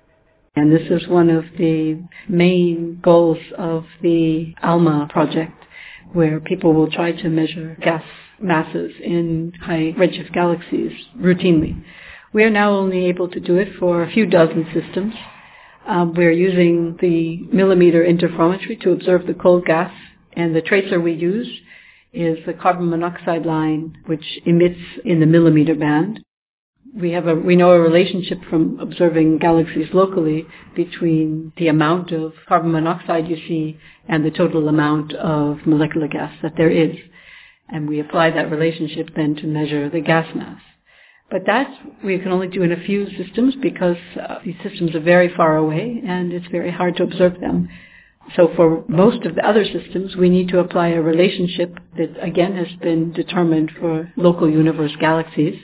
And this is one of the main goals of the ALMA project, where people will try to measure gas masses in high redshift galaxies routinely. We are now only able to do it for a few dozen systems. Um, we're using the millimeter interferometry to observe the cold gas, and the tracer we use is the carbon monoxide line, which emits in the millimeter band. We have a, we know a relationship from observing galaxies locally between the amount of carbon monoxide you see and the total amount of molecular gas that there is. And we apply that relationship then to measure the gas mass. But that we can only do in a few systems, because uh, these systems are very far away and it's very hard to observe them. So for most of the other systems, we need to apply a relationship that, again, has been determined for local universe galaxies,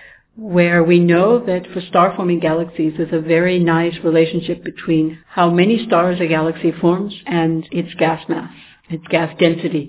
where we know that for star-forming galaxies, there's a very nice relationship between how many stars a galaxy forms and its gas mass, its gas density.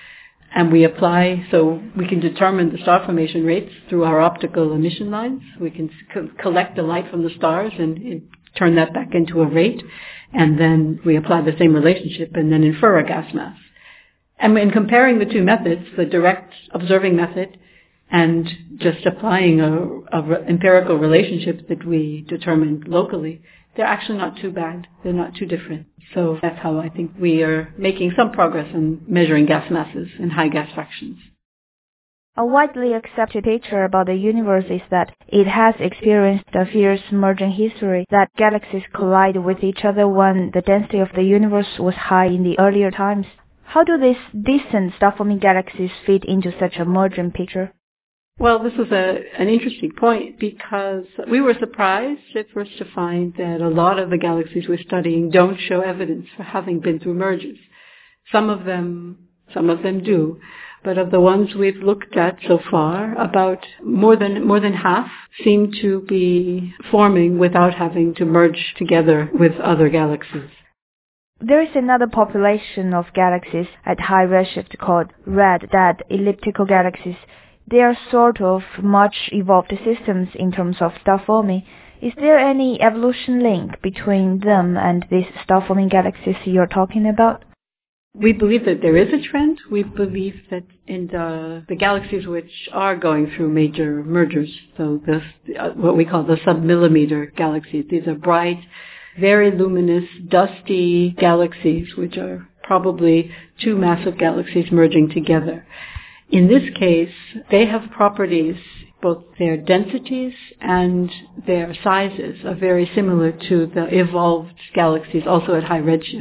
And we apply, so we can determine the star formation rates through our optical emission lines. We can co- collect the light from the stars and, and turn that back into a rate. And then we apply the same relationship and then infer a gas mass. And in comparing the two methods, the direct observing method and just applying a, a re- empirical relationship that we determined locally, they're actually not too bad. They're not too different. So that's how I think we are making some progress in measuring gas masses and high gas fractions. A widely accepted picture about the universe is that it has experienced a fierce merging history, that galaxies collide with each other when the density of the universe was high in the earlier times. How do these distant star-forming galaxies fit into such a merging picture? Well, this is a, an interesting point because we were surprised at first to find that a lot of the galaxies we're studying don't show evidence for having been through mergers. Some of them, some of them do. But of the ones we've looked at so far, about more than more than half seem to be forming without having to merge together with other galaxies. There is another population of galaxies at high redshift called red dead elliptical galaxies. They are sort of much evolved systems in terms of star forming. Is there any evolution link between them and these star-forming galaxies you're talking about? We believe that there is a trend. We believe that in the, the galaxies which are going through major mergers, so this, uh, what we call the submillimeter galaxies, these are bright, very luminous, dusty galaxies, which are probably two massive galaxies merging together. In this case, they have properties, both their densities and their sizes are very similar to the evolved galaxies also at high redshift.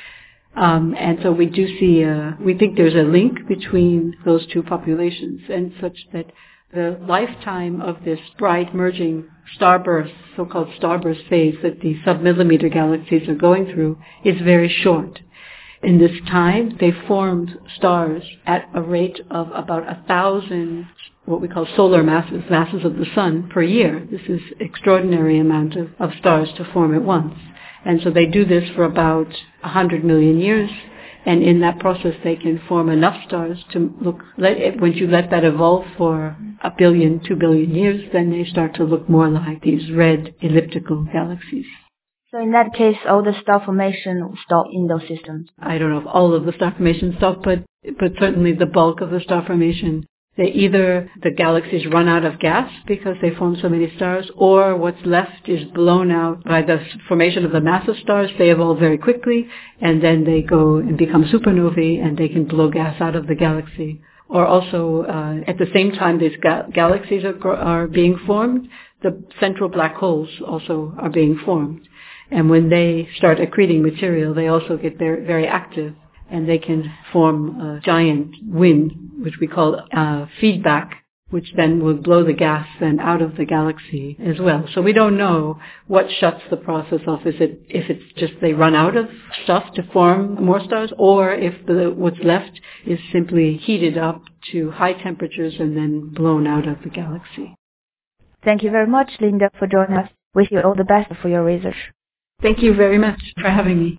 Um, and so we do see, a, we think there's a link between those two populations, and such that the lifetime of this bright merging starburst, so-called starburst phase that the submillimeter galaxies are going through is very short. In this time, they formed stars at a rate of about a thousand, what we call solar masses, masses of the sun per year. This is extraordinary amount of, of stars to form at once. And so they do this for about one hundred million years, and in that process they can form enough stars to look, let it, once you let that evolve for a billion, two billion years, then they start to look more like these red elliptical galaxies. So in that case, all the star formation will stop in those systems? I don't know if all of the star formation stop, but, but certainly the bulk of the star formation. They either, the galaxies run out of gas because they form so many stars, or what's left is blown out by the formation of the massive stars. They evolve very quickly, and then they go and become supernovae, and they can blow gas out of the galaxy. Or also, uh, at the same time these ga- galaxies are, are being formed, the central black holes also are being formed. And when they start accreting material, they also get very, very active, and they can form a giant wind, which we call uh, feedback, which then will blow the gas then out of the galaxy as well. So we don't know what shuts the process off. Is it if it's just they run out of stuff to form more stars, or if the what's left is simply heated up to high temperatures and then blown out of the galaxy. Thank you very much, Linda, for joining us. Wish you all the best for your research. Thank you very much for having me.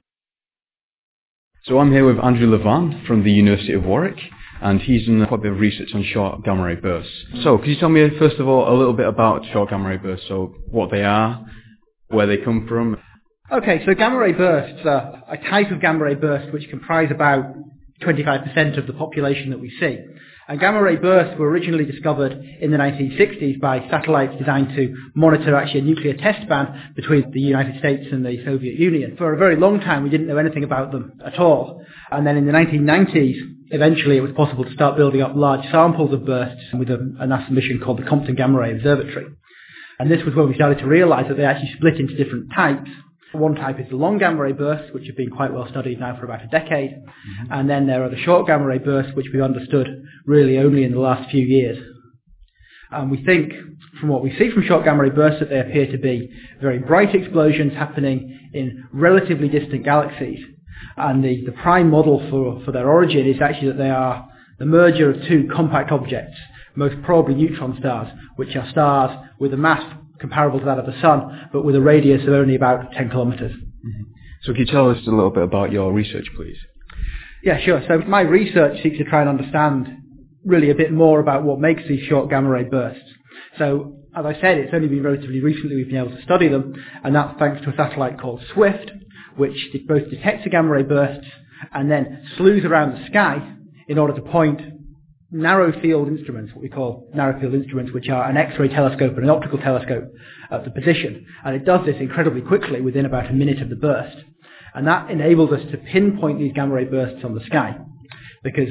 So I'm here with Andrew Levan from the University of Warwick, and he's done quite a bit of research on short gamma ray bursts. So could you tell me first of all a little bit about short gamma ray bursts, so what they are, where they come from? Okay, so gamma ray bursts are a type of gamma ray burst which comprise about twenty-five percent of the population that we see. And gamma ray bursts were originally discovered in the nineteen sixties by satellites designed to monitor actually a nuclear test ban between the United States and the Soviet Union. For a very long time we didn't know anything about them at all. And then in the nineteen nineties, eventually it was possible to start building up large samples of bursts with a, a NASA mission called the Compton Gamma Ray Observatory. And this was when we started to realize that they actually split into different types. One type is the long gamma ray bursts, which have been quite well studied now for about a decade. Mm-hmm. And then there are the short gamma ray bursts, which we've understood really only in the last few years. And we think, from what we see from short gamma ray bursts, that they appear to be very bright explosions happening in relatively distant galaxies. And the, the prime model for, for their origin is actually that they are the merger of two compact objects, most probably neutron stars, which are stars with a mass comparable to that of the Sun, but with a radius of only about ten kilometres. Mm-hmm. So could you tell us a little bit about your research, please? Yeah, sure. So my research seeks to try and understand really a bit more about what makes these short gamma ray bursts. So, as I said, it's only been relatively recently we've been able to study them, and that's thanks to a satellite called SWIFT, which both detects the gamma ray bursts and then slews around the sky in order to point narrow field instruments, what we call narrow field instruments, which are an X-ray telescope and an optical telescope at the position. And it does this incredibly quickly within about a minute of the burst. And that enables us to pinpoint these gamma ray bursts on the sky. Because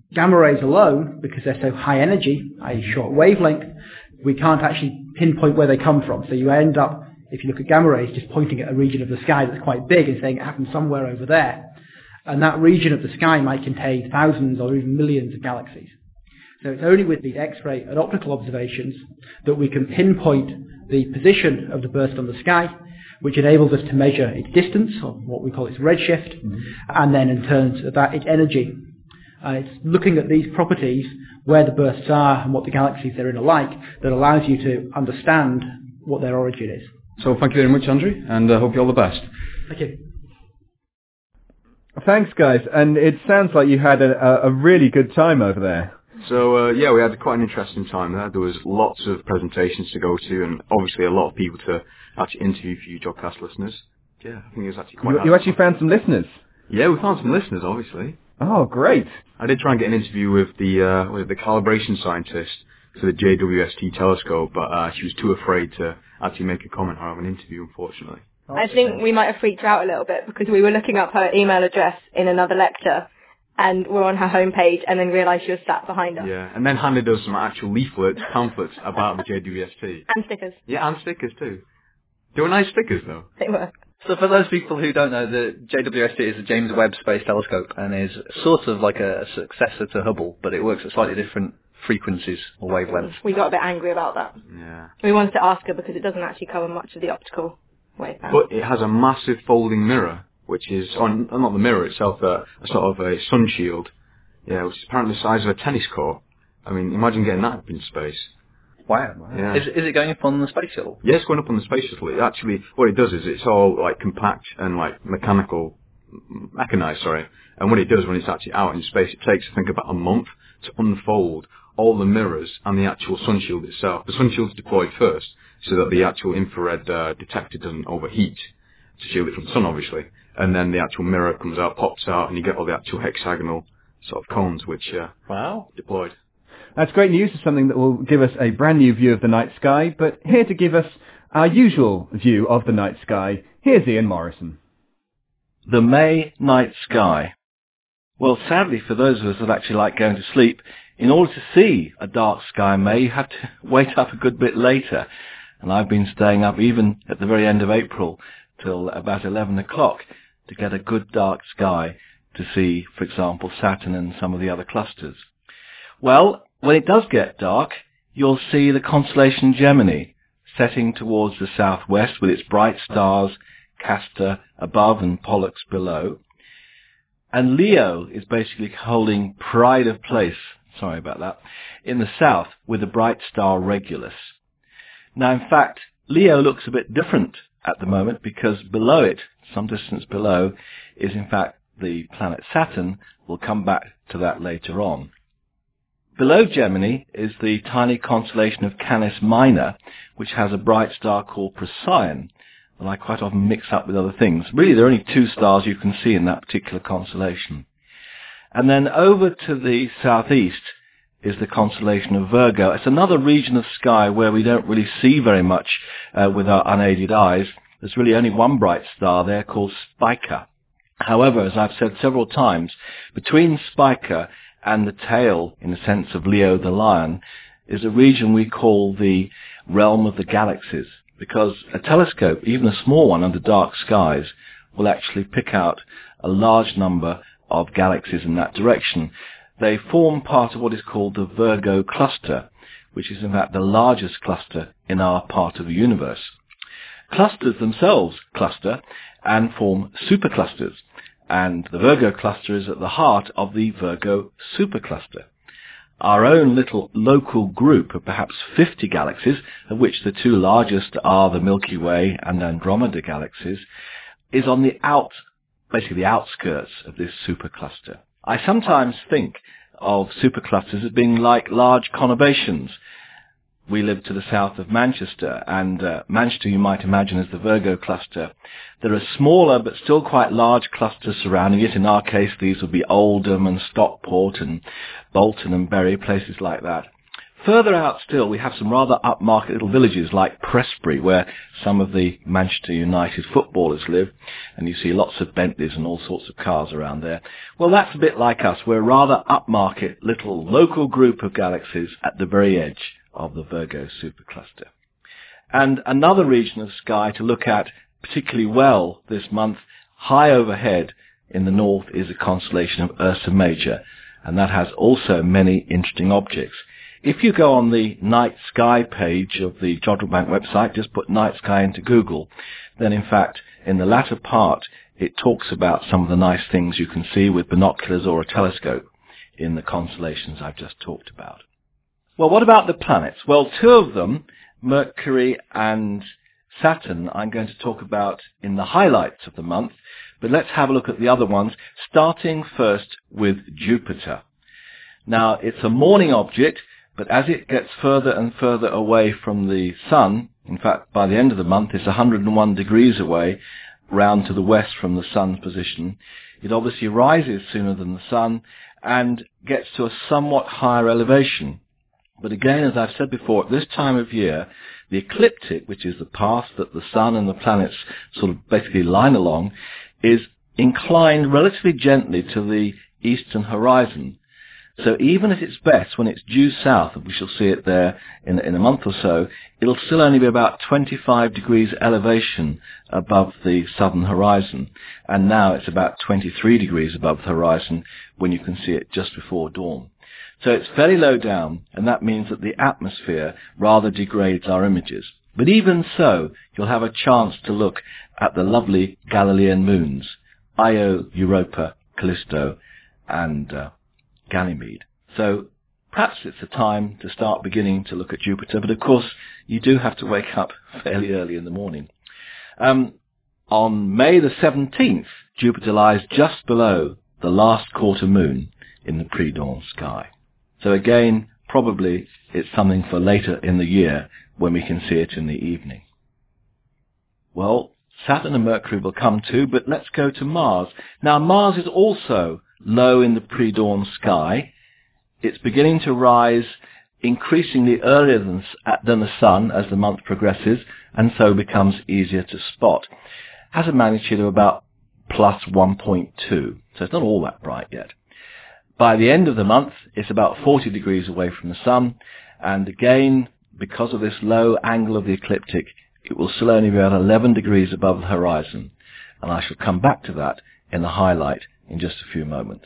gamma rays alone, because they're so high energy, that is short wavelength, we can't actually pinpoint where they come from. So you end up, if you look at gamma rays, just pointing at a region of the sky that's quite big and saying it happened somewhere over there. And that region of the sky might contain thousands or even millions of galaxies. So it's only with these X-ray and optical observations that we can pinpoint the position of the burst on the sky, which enables us to measure its distance, or what we call its redshift, mm-hmm. and then in terms of that, its energy. Uh, it's looking at these properties, where the bursts are and what the galaxies they're in are like, that allows you to understand what their origin is. So thank you very much, Andrew, and I uh, hope you all the best. Thank you. Thanks, guys. And it sounds like you had a, a really good time over there. So, uh, yeah, we had quite an interesting time there. There was lots of presentations to go to, and obviously a lot of people to actually interview for you Jodcast listeners. Yeah, I think it was actually quite You, nice. you actually found some listeners? Yeah, we found some listeners, obviously. Oh, great. I did try and get an interview with the uh, with the calibration scientist for the J W S T telescope, but uh, she was too afraid to actually make a comment or have an interview, unfortunately. I think we might have freaked her out a little bit because we were looking up her email address in another lecture and we're on her homepage and then realised she was sat behind us. Yeah, and then handed us some actual leaflets, pamphlets about the J W S T. And stickers. Yeah, and stickers too. They were nice stickers though. They were. So for those people who don't know, the J W S T is the James Webb Space Telescope and is sort of like a successor to Hubble, but it works at slightly different frequencies or wavelengths. We got a bit angry about that. Yeah. We wanted to ask her because it doesn't actually cover much of the optical waveband. But it has a massive folding mirror, which is, on not the mirror itself, a, a sort of a sun shield, yeah, which is apparently the size of a tennis court. I mean, imagine getting that up in space. Wow. Yeah. Is, is it going up on the space shuttle? Yeah, it's going up on the space shuttle. It actually, what it does is it's all like compact and like mechanical, mechanized, sorry. And what it does when it's actually out in space, it takes, I think, about a month to unfold all the mirrors and the actual sun shield itself. The sun shield's deployed first, so that the actual infrared uh, detector doesn't overheat, to shield it from the sun, obviously. And then the actual mirror comes out, pops out, and you get all the actual hexagonal sort of cones, which uh, wow, deployed. That's great news for something that will give us a brand new view of the night sky, but here to give us our usual view of the night sky, here's Ian Morrison. The May night sky. Well, sadly for those of us that actually like going to sleep, in order to see a dark sky in May, you have to wait up a good bit later. And I've been staying up even at the very end of April till about eleven o'clock to get a good dark sky to see, for example, Saturn and some of the other clusters. Well, when it does get dark, you'll see the constellation Gemini setting towards the southwest with its bright stars, Castor above and Pollux below. And Leo is basically holding pride of place, sorry about that, in the south with the bright star Regulus. Now, in fact, Leo looks a bit different at the moment because below it, some distance below, is in fact the planet Saturn. We'll come back to that later on. Below Gemini is the tiny constellation of Canis Minor, which has a bright star called Procyon, and I quite often mix up with other things. Really, there are only two stars you can see in that particular constellation. And then over to the southeast is the constellation of Virgo. It's another region of sky where we don't really see very much uh, with our unaided eyes. There's really only one bright star there called Spica. However, as I've said several times, between Spica and the tail, in the sense of Leo the lion, is a region we call the realm of the galaxies, because a telescope, even a small one under dark skies, will actually pick out a large number of galaxies in that direction. They form part of what is called the Virgo cluster, which is in fact the largest cluster in our part of the universe. Clusters themselves cluster and form superclusters, and the Virgo cluster is at the heart of the Virgo supercluster. Our own little local group of perhaps fifty galaxies, of which the two largest are the Milky Way and Andromeda galaxies, is on the out, basically the outskirts of this supercluster. I sometimes think of superclusters as being like large conurbations. We live to the south of Manchester, and uh, Manchester you might imagine as the Virgo cluster. There are smaller but still quite large clusters surrounding it. In our case, these would be Oldham and Stockport and Bolton and Bury, places like that. further out still, we have some rather upmarket little villages like Prestbury, where some of the Manchester United footballers live, and you see lots of Bentleys and all sorts of cars around there. Well, that's a bit like us. We're a rather upmarket little local group of galaxies at the very edge of the Virgo supercluster. And another region of sky to look at particularly well this month, high overhead in the north, is the constellation of Ursa Major, and that has also many interesting objects. If you go on the night sky page of the Jodrell Bank website, just put night sky into Google, then in fact in the latter part it talks about some of the nice things you can see with binoculars or a telescope in the constellations I've just talked about. Well, what about the planets? Well, two of them, Mercury and Saturn, I'm going to talk about in the highlights of the month, but let's have a look at the other ones, starting first with Jupiter. Now, it's a morning object, but as it gets further and further away from the Sun, in fact, by the end of the month, it's one hundred one degrees away, round to the west from the Sun's position. It obviously rises sooner than the Sun and gets to a somewhat higher elevation. But again, as I've said before, at this time of year, the ecliptic, which is the path that the Sun and the planets sort of basically line along, is inclined relatively gently to the eastern horizon. So even at its best, when it's due south, and we shall see it there in, in a month or so, it'll still only be about twenty-five degrees elevation above the southern horizon. And now it's about twenty-three degrees above the horizon when you can see it just before dawn. So it's very low down, and that means that the atmosphere rather degrades our images. But even so, you'll have a chance to look at the lovely Galilean moons, Io, Europa, Callisto, and uh, Ganymede. So perhaps it's a time to start beginning to look at Jupiter, but of course you do have to wake up fairly early in the morning. Um, on May the seventeenth, Jupiter lies just below the last quarter moon in the pre-dawn sky. So again, probably it's something for later in the year when we can see it in the evening. Well, Saturn and Mercury will come too, but let's go to Mars. Now, Mars is also low in the pre-dawn sky. It's beginning to rise increasingly earlier than, than the Sun as the month progresses, and so becomes easier to spot. Has a magnitude of about plus one point two, so it's not all that bright yet. By the end of the month, it's about forty degrees away from the Sun, and again, because of this low angle of the ecliptic, it will still only be about eleven degrees above the horizon, and I shall come back to that in the highlight in just a few moments.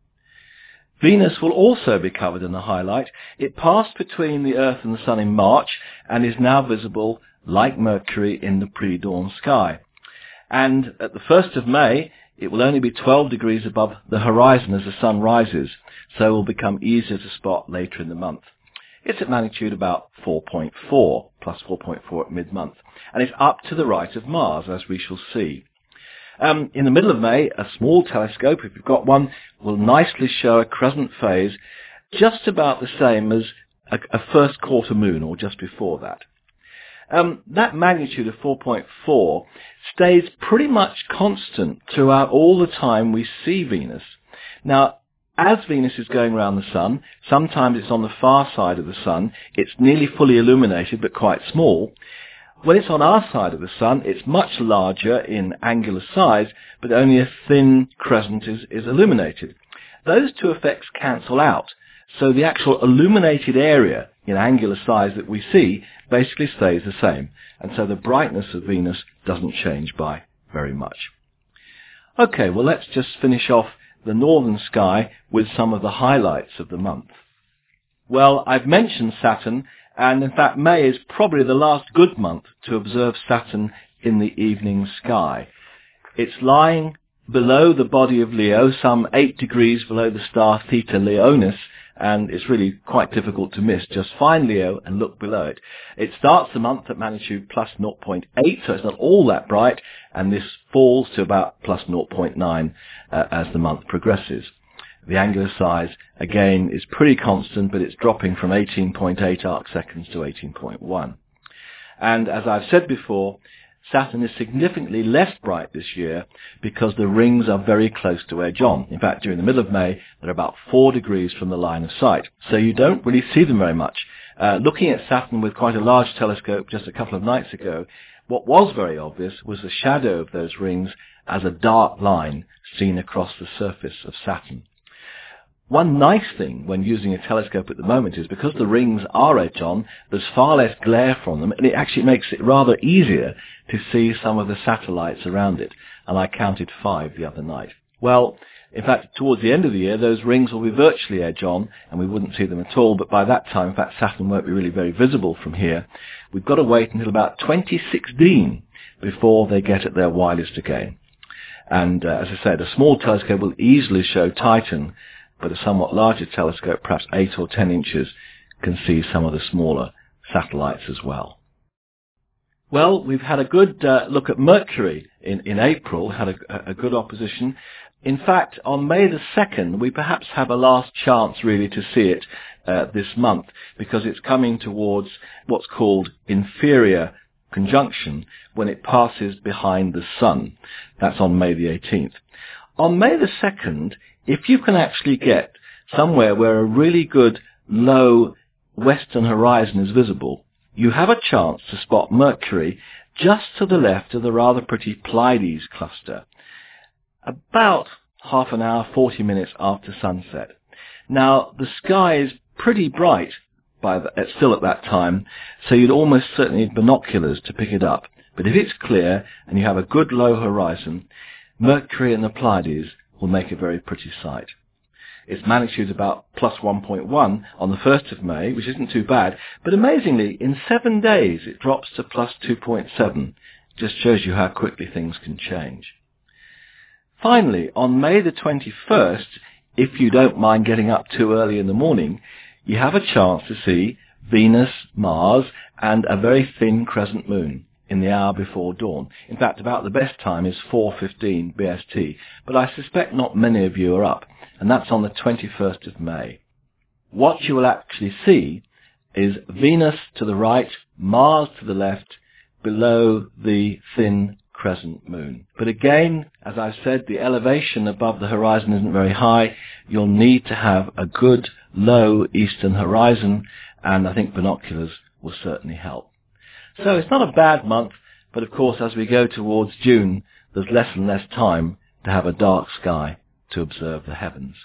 Venus will also be covered in the highlight. It passed between the Earth and the Sun in March and is now visible, like Mercury, in the pre-dawn sky. And at the first of May, it will only be twelve degrees above the horizon as the Sun rises, so it will become easier to spot later in the month. It's at magnitude about four point four, plus four point four at mid-month, and it's up to the right of Mars, as we shall see. Um, in the middle of May, a small telescope, if you've got one, will nicely show a crescent phase just about the same as a, a first quarter moon, or just before that. Um, that magnitude of four point four stays pretty much constant throughout all the time we see Venus. Now, as Venus is going around the Sun, sometimes it's on the far side of the Sun, it's nearly fully illuminated but quite small. When it's on our side of the Sun, it's much larger in angular size, but only a thin crescent is, is illuminated. Those two effects cancel out, so the actual illuminated area in angular size that we see basically stays the same, and so the brightness of Venus doesn't change by very much. Okay, well let's just finish off the northern sky with some of the highlights of the month. Well, I've mentioned Saturn, and in fact May is probably the last good month to observe Saturn in the evening sky. It's lying below the body of Leo, some eight degrees below the star Theta Leonis, and it's really quite difficult to miss. Just find Leo and look below it. It starts the month at magnitude plus zero point eight, so it's not all that bright, and this falls to about plus zero point nine uh, as the month progresses. The angular size, again, is pretty constant, but it's dropping from eighteen point eight arc seconds to eighteen point one. And as I've said before, Saturn is significantly less bright this year because the rings are very close to Edge On. In fact, during the middle of May, they're about four degrees from the line of sight. So you don't really see them very much. Uh, looking at Saturn with quite a large telescope just a couple of nights ago, what was very obvious was the shadow of those rings as a dark line seen across the surface of Saturn. One nice thing when using a telescope at the moment is because the rings are edge on, there's far less glare from them, and it actually makes it rather easier to see some of the satellites around it. And I counted five the other night. Well, in fact, towards the end of the year, those rings will be virtually edge on, and we wouldn't see them at all. But by that time, in fact, Saturn won't be really very visible from here. We've got to wait until about twenty sixteen before they get at their widest again. And uh, as I said, a small telescope will easily show Titan, but a somewhat larger telescope, perhaps eight or ten inches, can see some of the smaller satellites as well. Well, we've had a good uh, look at Mercury in, in April, had a, a good opposition. In fact, on May the second, we perhaps have a last chance really to see it uh, this month, because it's coming towards what's called inferior conjunction when it passes behind the Sun. That's on May the eighteenth. On May the second, if you can actually get somewhere where a really good low western horizon is visible, you have a chance to spot Mercury just to the left of the rather pretty Pleiades cluster, about half an hour, forty minutes after sunset. Now, the sky is pretty bright by the, still at that time, so you'd almost certainly need binoculars to pick it up. But if it's clear and you have a good low horizon, Mercury and the Pleiades will make a very pretty sight. Its magnitude is about plus one point one on the first of May, which isn't too bad, but amazingly, in seven days it drops to plus two point seven. Just shows you how quickly things can change. Finally, on May the twenty-first, if you don't mind getting up too early in the morning, you have a chance to see Venus, Mars, and a very thin crescent moon in the hour before dawn. In fact, about the best time is four fifteen B S T, but I suspect not many of you are up, and that's on the twenty-first of May. What you will actually see is Venus to the right, Mars to the left, below the thin crescent moon. But again, as I've said, the elevation above the horizon isn't very high. You'll need to have a good low eastern horizon, and I think binoculars will certainly help. So it's not a bad month, but of course as we go towards June, there's less and less time to have a dark sky to observe the heavens.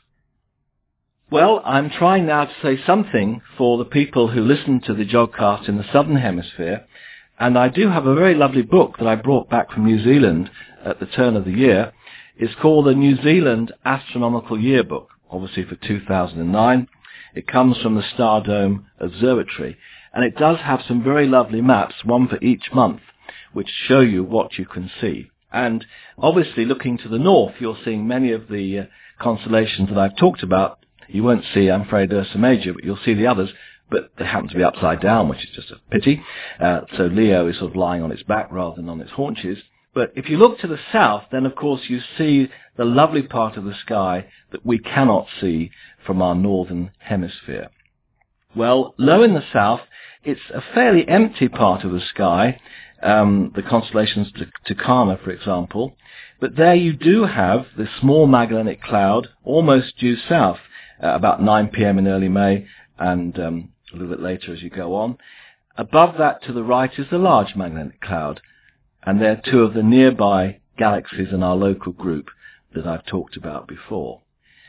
Well, I'm trying now to say something for the people who listen to the Jodcast in the Southern Hemisphere, and I do have a very lovely book that I brought back from New Zealand at the turn of the year. It's called the New Zealand Astronomical Yearbook, obviously for two thousand nine. It comes from the Star Dome Observatory, and it does have some very lovely maps, one for each month, which show you what you can see. And obviously looking to the north, you're seeing many of the uh, constellations that I've talked about. You won't see, I'm afraid, Ursa Major, but you'll see the others, but they happen to be upside down, which is just a pity. Uh, so Leo is sort of lying on its back rather than on its haunches. But if you look to the south, then of course you see the lovely part of the sky that we cannot see from our northern hemisphere. Well, low in the south, it's a fairly empty part of the sky, um, the constellations Tucana, for example, but there you do have the small Magellanic Cloud almost due south, uh, about nine p.m. in early May, and um, a little bit later as you go on. Above that to the right is the Large Magellanic Cloud, and they're two of the nearby galaxies in our local group that I've talked about before.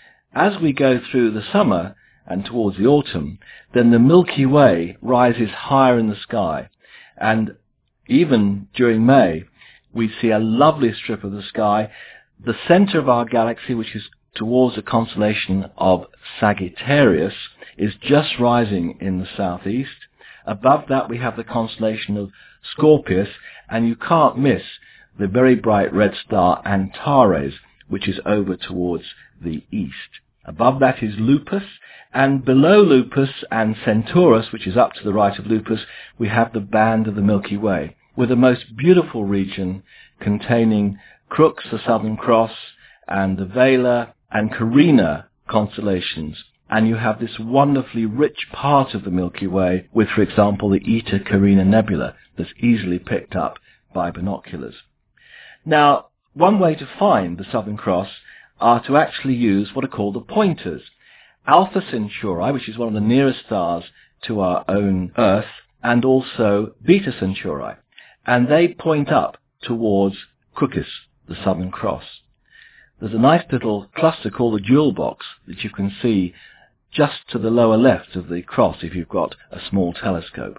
As we go through the summer and towards the autumn, then the Milky Way rises higher in the sky, and even during May we see a lovely strip of the sky. The center of our galaxy, which is towards the constellation of Sagittarius, is just rising in the southeast. Above that we have the constellation of Scorpius, and you can't miss the very bright red star Antares, which is over towards the east. Above that is Lupus, and below Lupus and Centaurus, which is up to the right of Lupus, we have the band of the Milky Way, with a most beautiful region containing Crux, the Southern Cross, and the Vela and Carina constellations. And you have this wonderfully rich part of the Milky Way with, for example, the Eta Carina Nebula that's easily picked up by binoculars. Now, one way to find the Southern Cross are to actually use what are called the pointers. Alpha Centauri, which is one of the nearest stars to our own Earth, and also Beta Centauri. And they point up towards Crookus, the Southern Cross. There's a nice little cluster called the Jewel Box that you can see just to the lower left of the cross if you've got a small telescope.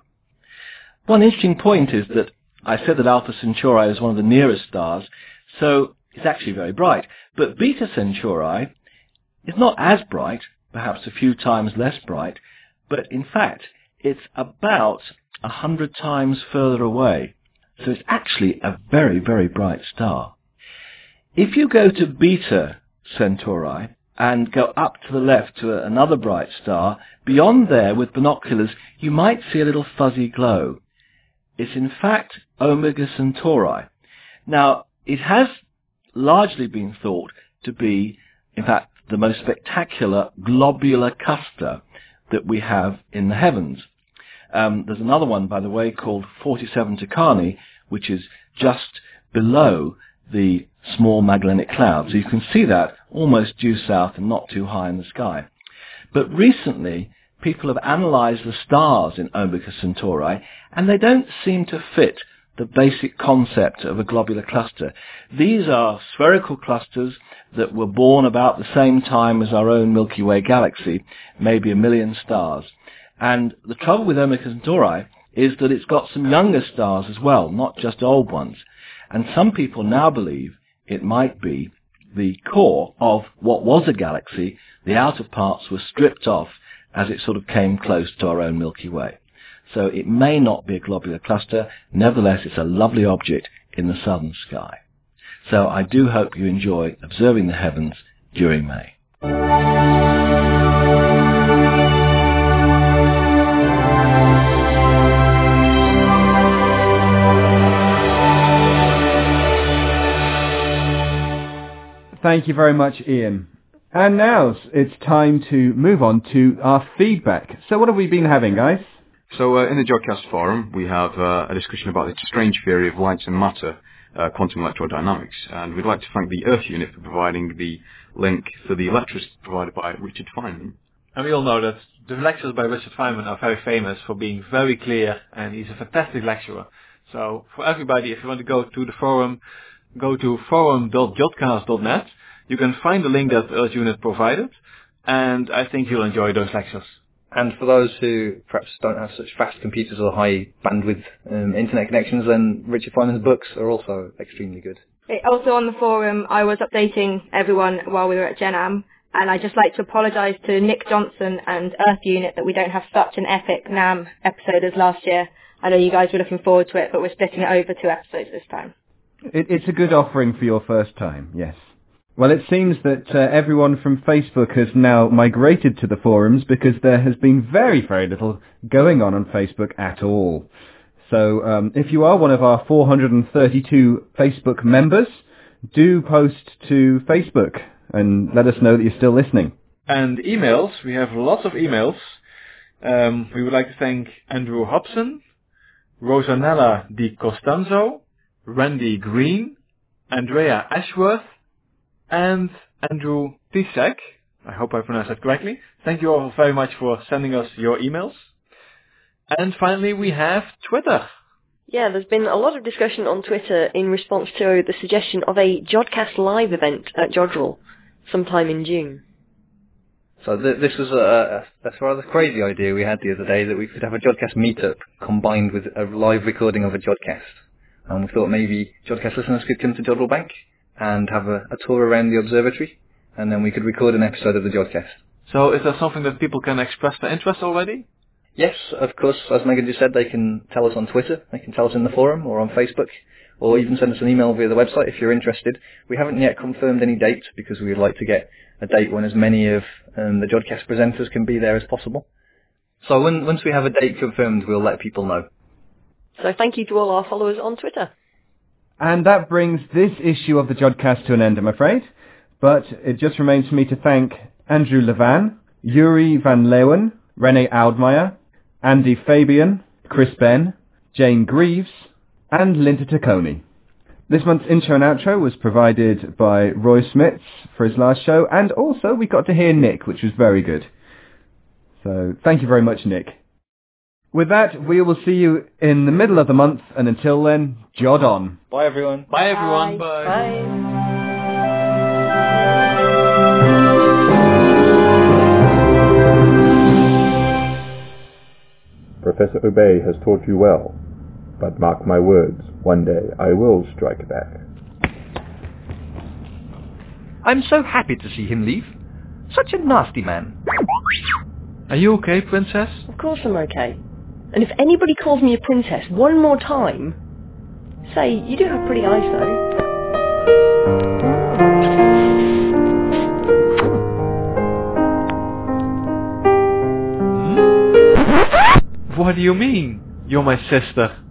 One interesting point is that I said that Alpha Centauri is one of the nearest stars, so it's actually very bright. But Beta Centauri is not as bright, perhaps a few times less bright, but in fact it's about a hundred times further away. So it's actually a very, very bright star. If you go to Beta Centauri and go up to the left to another bright star, beyond there with binoculars you might see a little fuzzy glow. It's in fact Omega Centauri. Now, it has largely been thought to be, in fact, the most spectacular globular cluster that we have in the heavens. Um, there's another one, by the way, called forty-seven Tucani, which is just below the small Magellanic Cloud. So you can see that almost due south and not too high in the sky. But recently, people have analysed the stars in Omega Centauri, and they don't seem to fit the basic concept of a globular cluster. These are spherical clusters that were born about the same time as our own Milky Way galaxy, maybe a million stars. And the trouble with Omega Centauri is that it's got some younger stars as well, not just old ones. And some people now believe it might be the core of what was a galaxy. The outer parts were stripped off as it sort of came close to our own Milky Way. So it may not be a globular cluster. Nevertheless, it's a lovely object in the southern sky. So I do hope you enjoy observing the heavens during May. Thank you very much, Ian. And now it's time to move on to our feedback. So what have we been having, guys? So uh, in the Jodcast forum, we have uh, a discussion about the strange theory of light and matter, uh, quantum electrodynamics, and we'd like to thank the Earth Unit for providing the link for the lectures provided by Richard Feynman. And we all know that the lectures by Richard Feynman are very famous for being very clear, and he's a fantastic lecturer. So for everybody, if you want to go to the forum, go to forum dot jodcast dot net. You can find the link that the Earth Unit provided, and I think you'll enjoy those lectures. And for those who perhaps don't have such fast computers or high bandwidth um, internet connections, then Richard Feynman's books are also extremely good. Also on the forum, I was updating everyone while we were at GenAm, and I'd just like to apologise to Nick Johnson and Earth Unit that we don't have such an epic NAM episode as last year. I know you guys were looking forward to it, but we're splitting it over two episodes this time. It, it's a good offering for your first time, yes. Well, it seems that uh, everyone from Facebook has now migrated to the forums because there has been very, very little going on on Facebook at all. So um, if you are one of our four hundred thirty-two Facebook members, do post to Facebook and let us know that you're still listening. And emails, we have lots of emails. Um, we would like to thank Andrew Hobson, Rosanella Di Costanzo, Randy Green, Andrea Ashworth, and Andrew Tisek. I hope I pronounced that correctly. Thank you all very much for sending us your emails. And finally, we have Twitter. Yeah, there's been a lot of discussion on Twitter in response to the suggestion of a Jodcast Live event at Jodrell sometime in June. So th- this was a, a, a rather crazy idea we had the other day, that we could have a Jodcast meetup combined with a live recording of a Jodcast. And we thought maybe Jodcast listeners could come to Jodrell Bank and have a, a tour around the observatory, and then we could record an episode of the Jodcast. So is there something that people can express their interest already? Yes, of course. As Megan just said, they can tell us on Twitter, they can tell us in the forum or on Facebook, or even send us an email via the website if you're interested. We haven't yet confirmed any dates because we would like to get a date when as many of um, the Jodcast presenters can be there as possible. So when, once we have a date confirmed, we'll let people know. So thank you to all our followers on Twitter. And that brings this issue of the Jodcast to an end, I'm afraid. But it just remains for me to thank Andrew Levan, Yuri Van Leeuwen, Rene Oudmeyer, Andy Fabian, Chris Ben, Jane Greaves, and Linda Tacconi. This month's intro and outro was provided by Roy Smits for his last show, and also we got to hear Nick, which was very good. So thank you very much, Nick. With that, we will see you in the middle of the month, and until then, jod on. Bye everyone. Bye everyone. Bye. Bye. Bye. Professor Obey has taught you well, but mark my words, one day I will strike back. I'm so happy to see him leave. Such a nasty man. Are you okay, Princess? Of course I'm okay. And if anybody calls me a princess one more time, say, you do have pretty eyes though. What do you mean? You're my sister.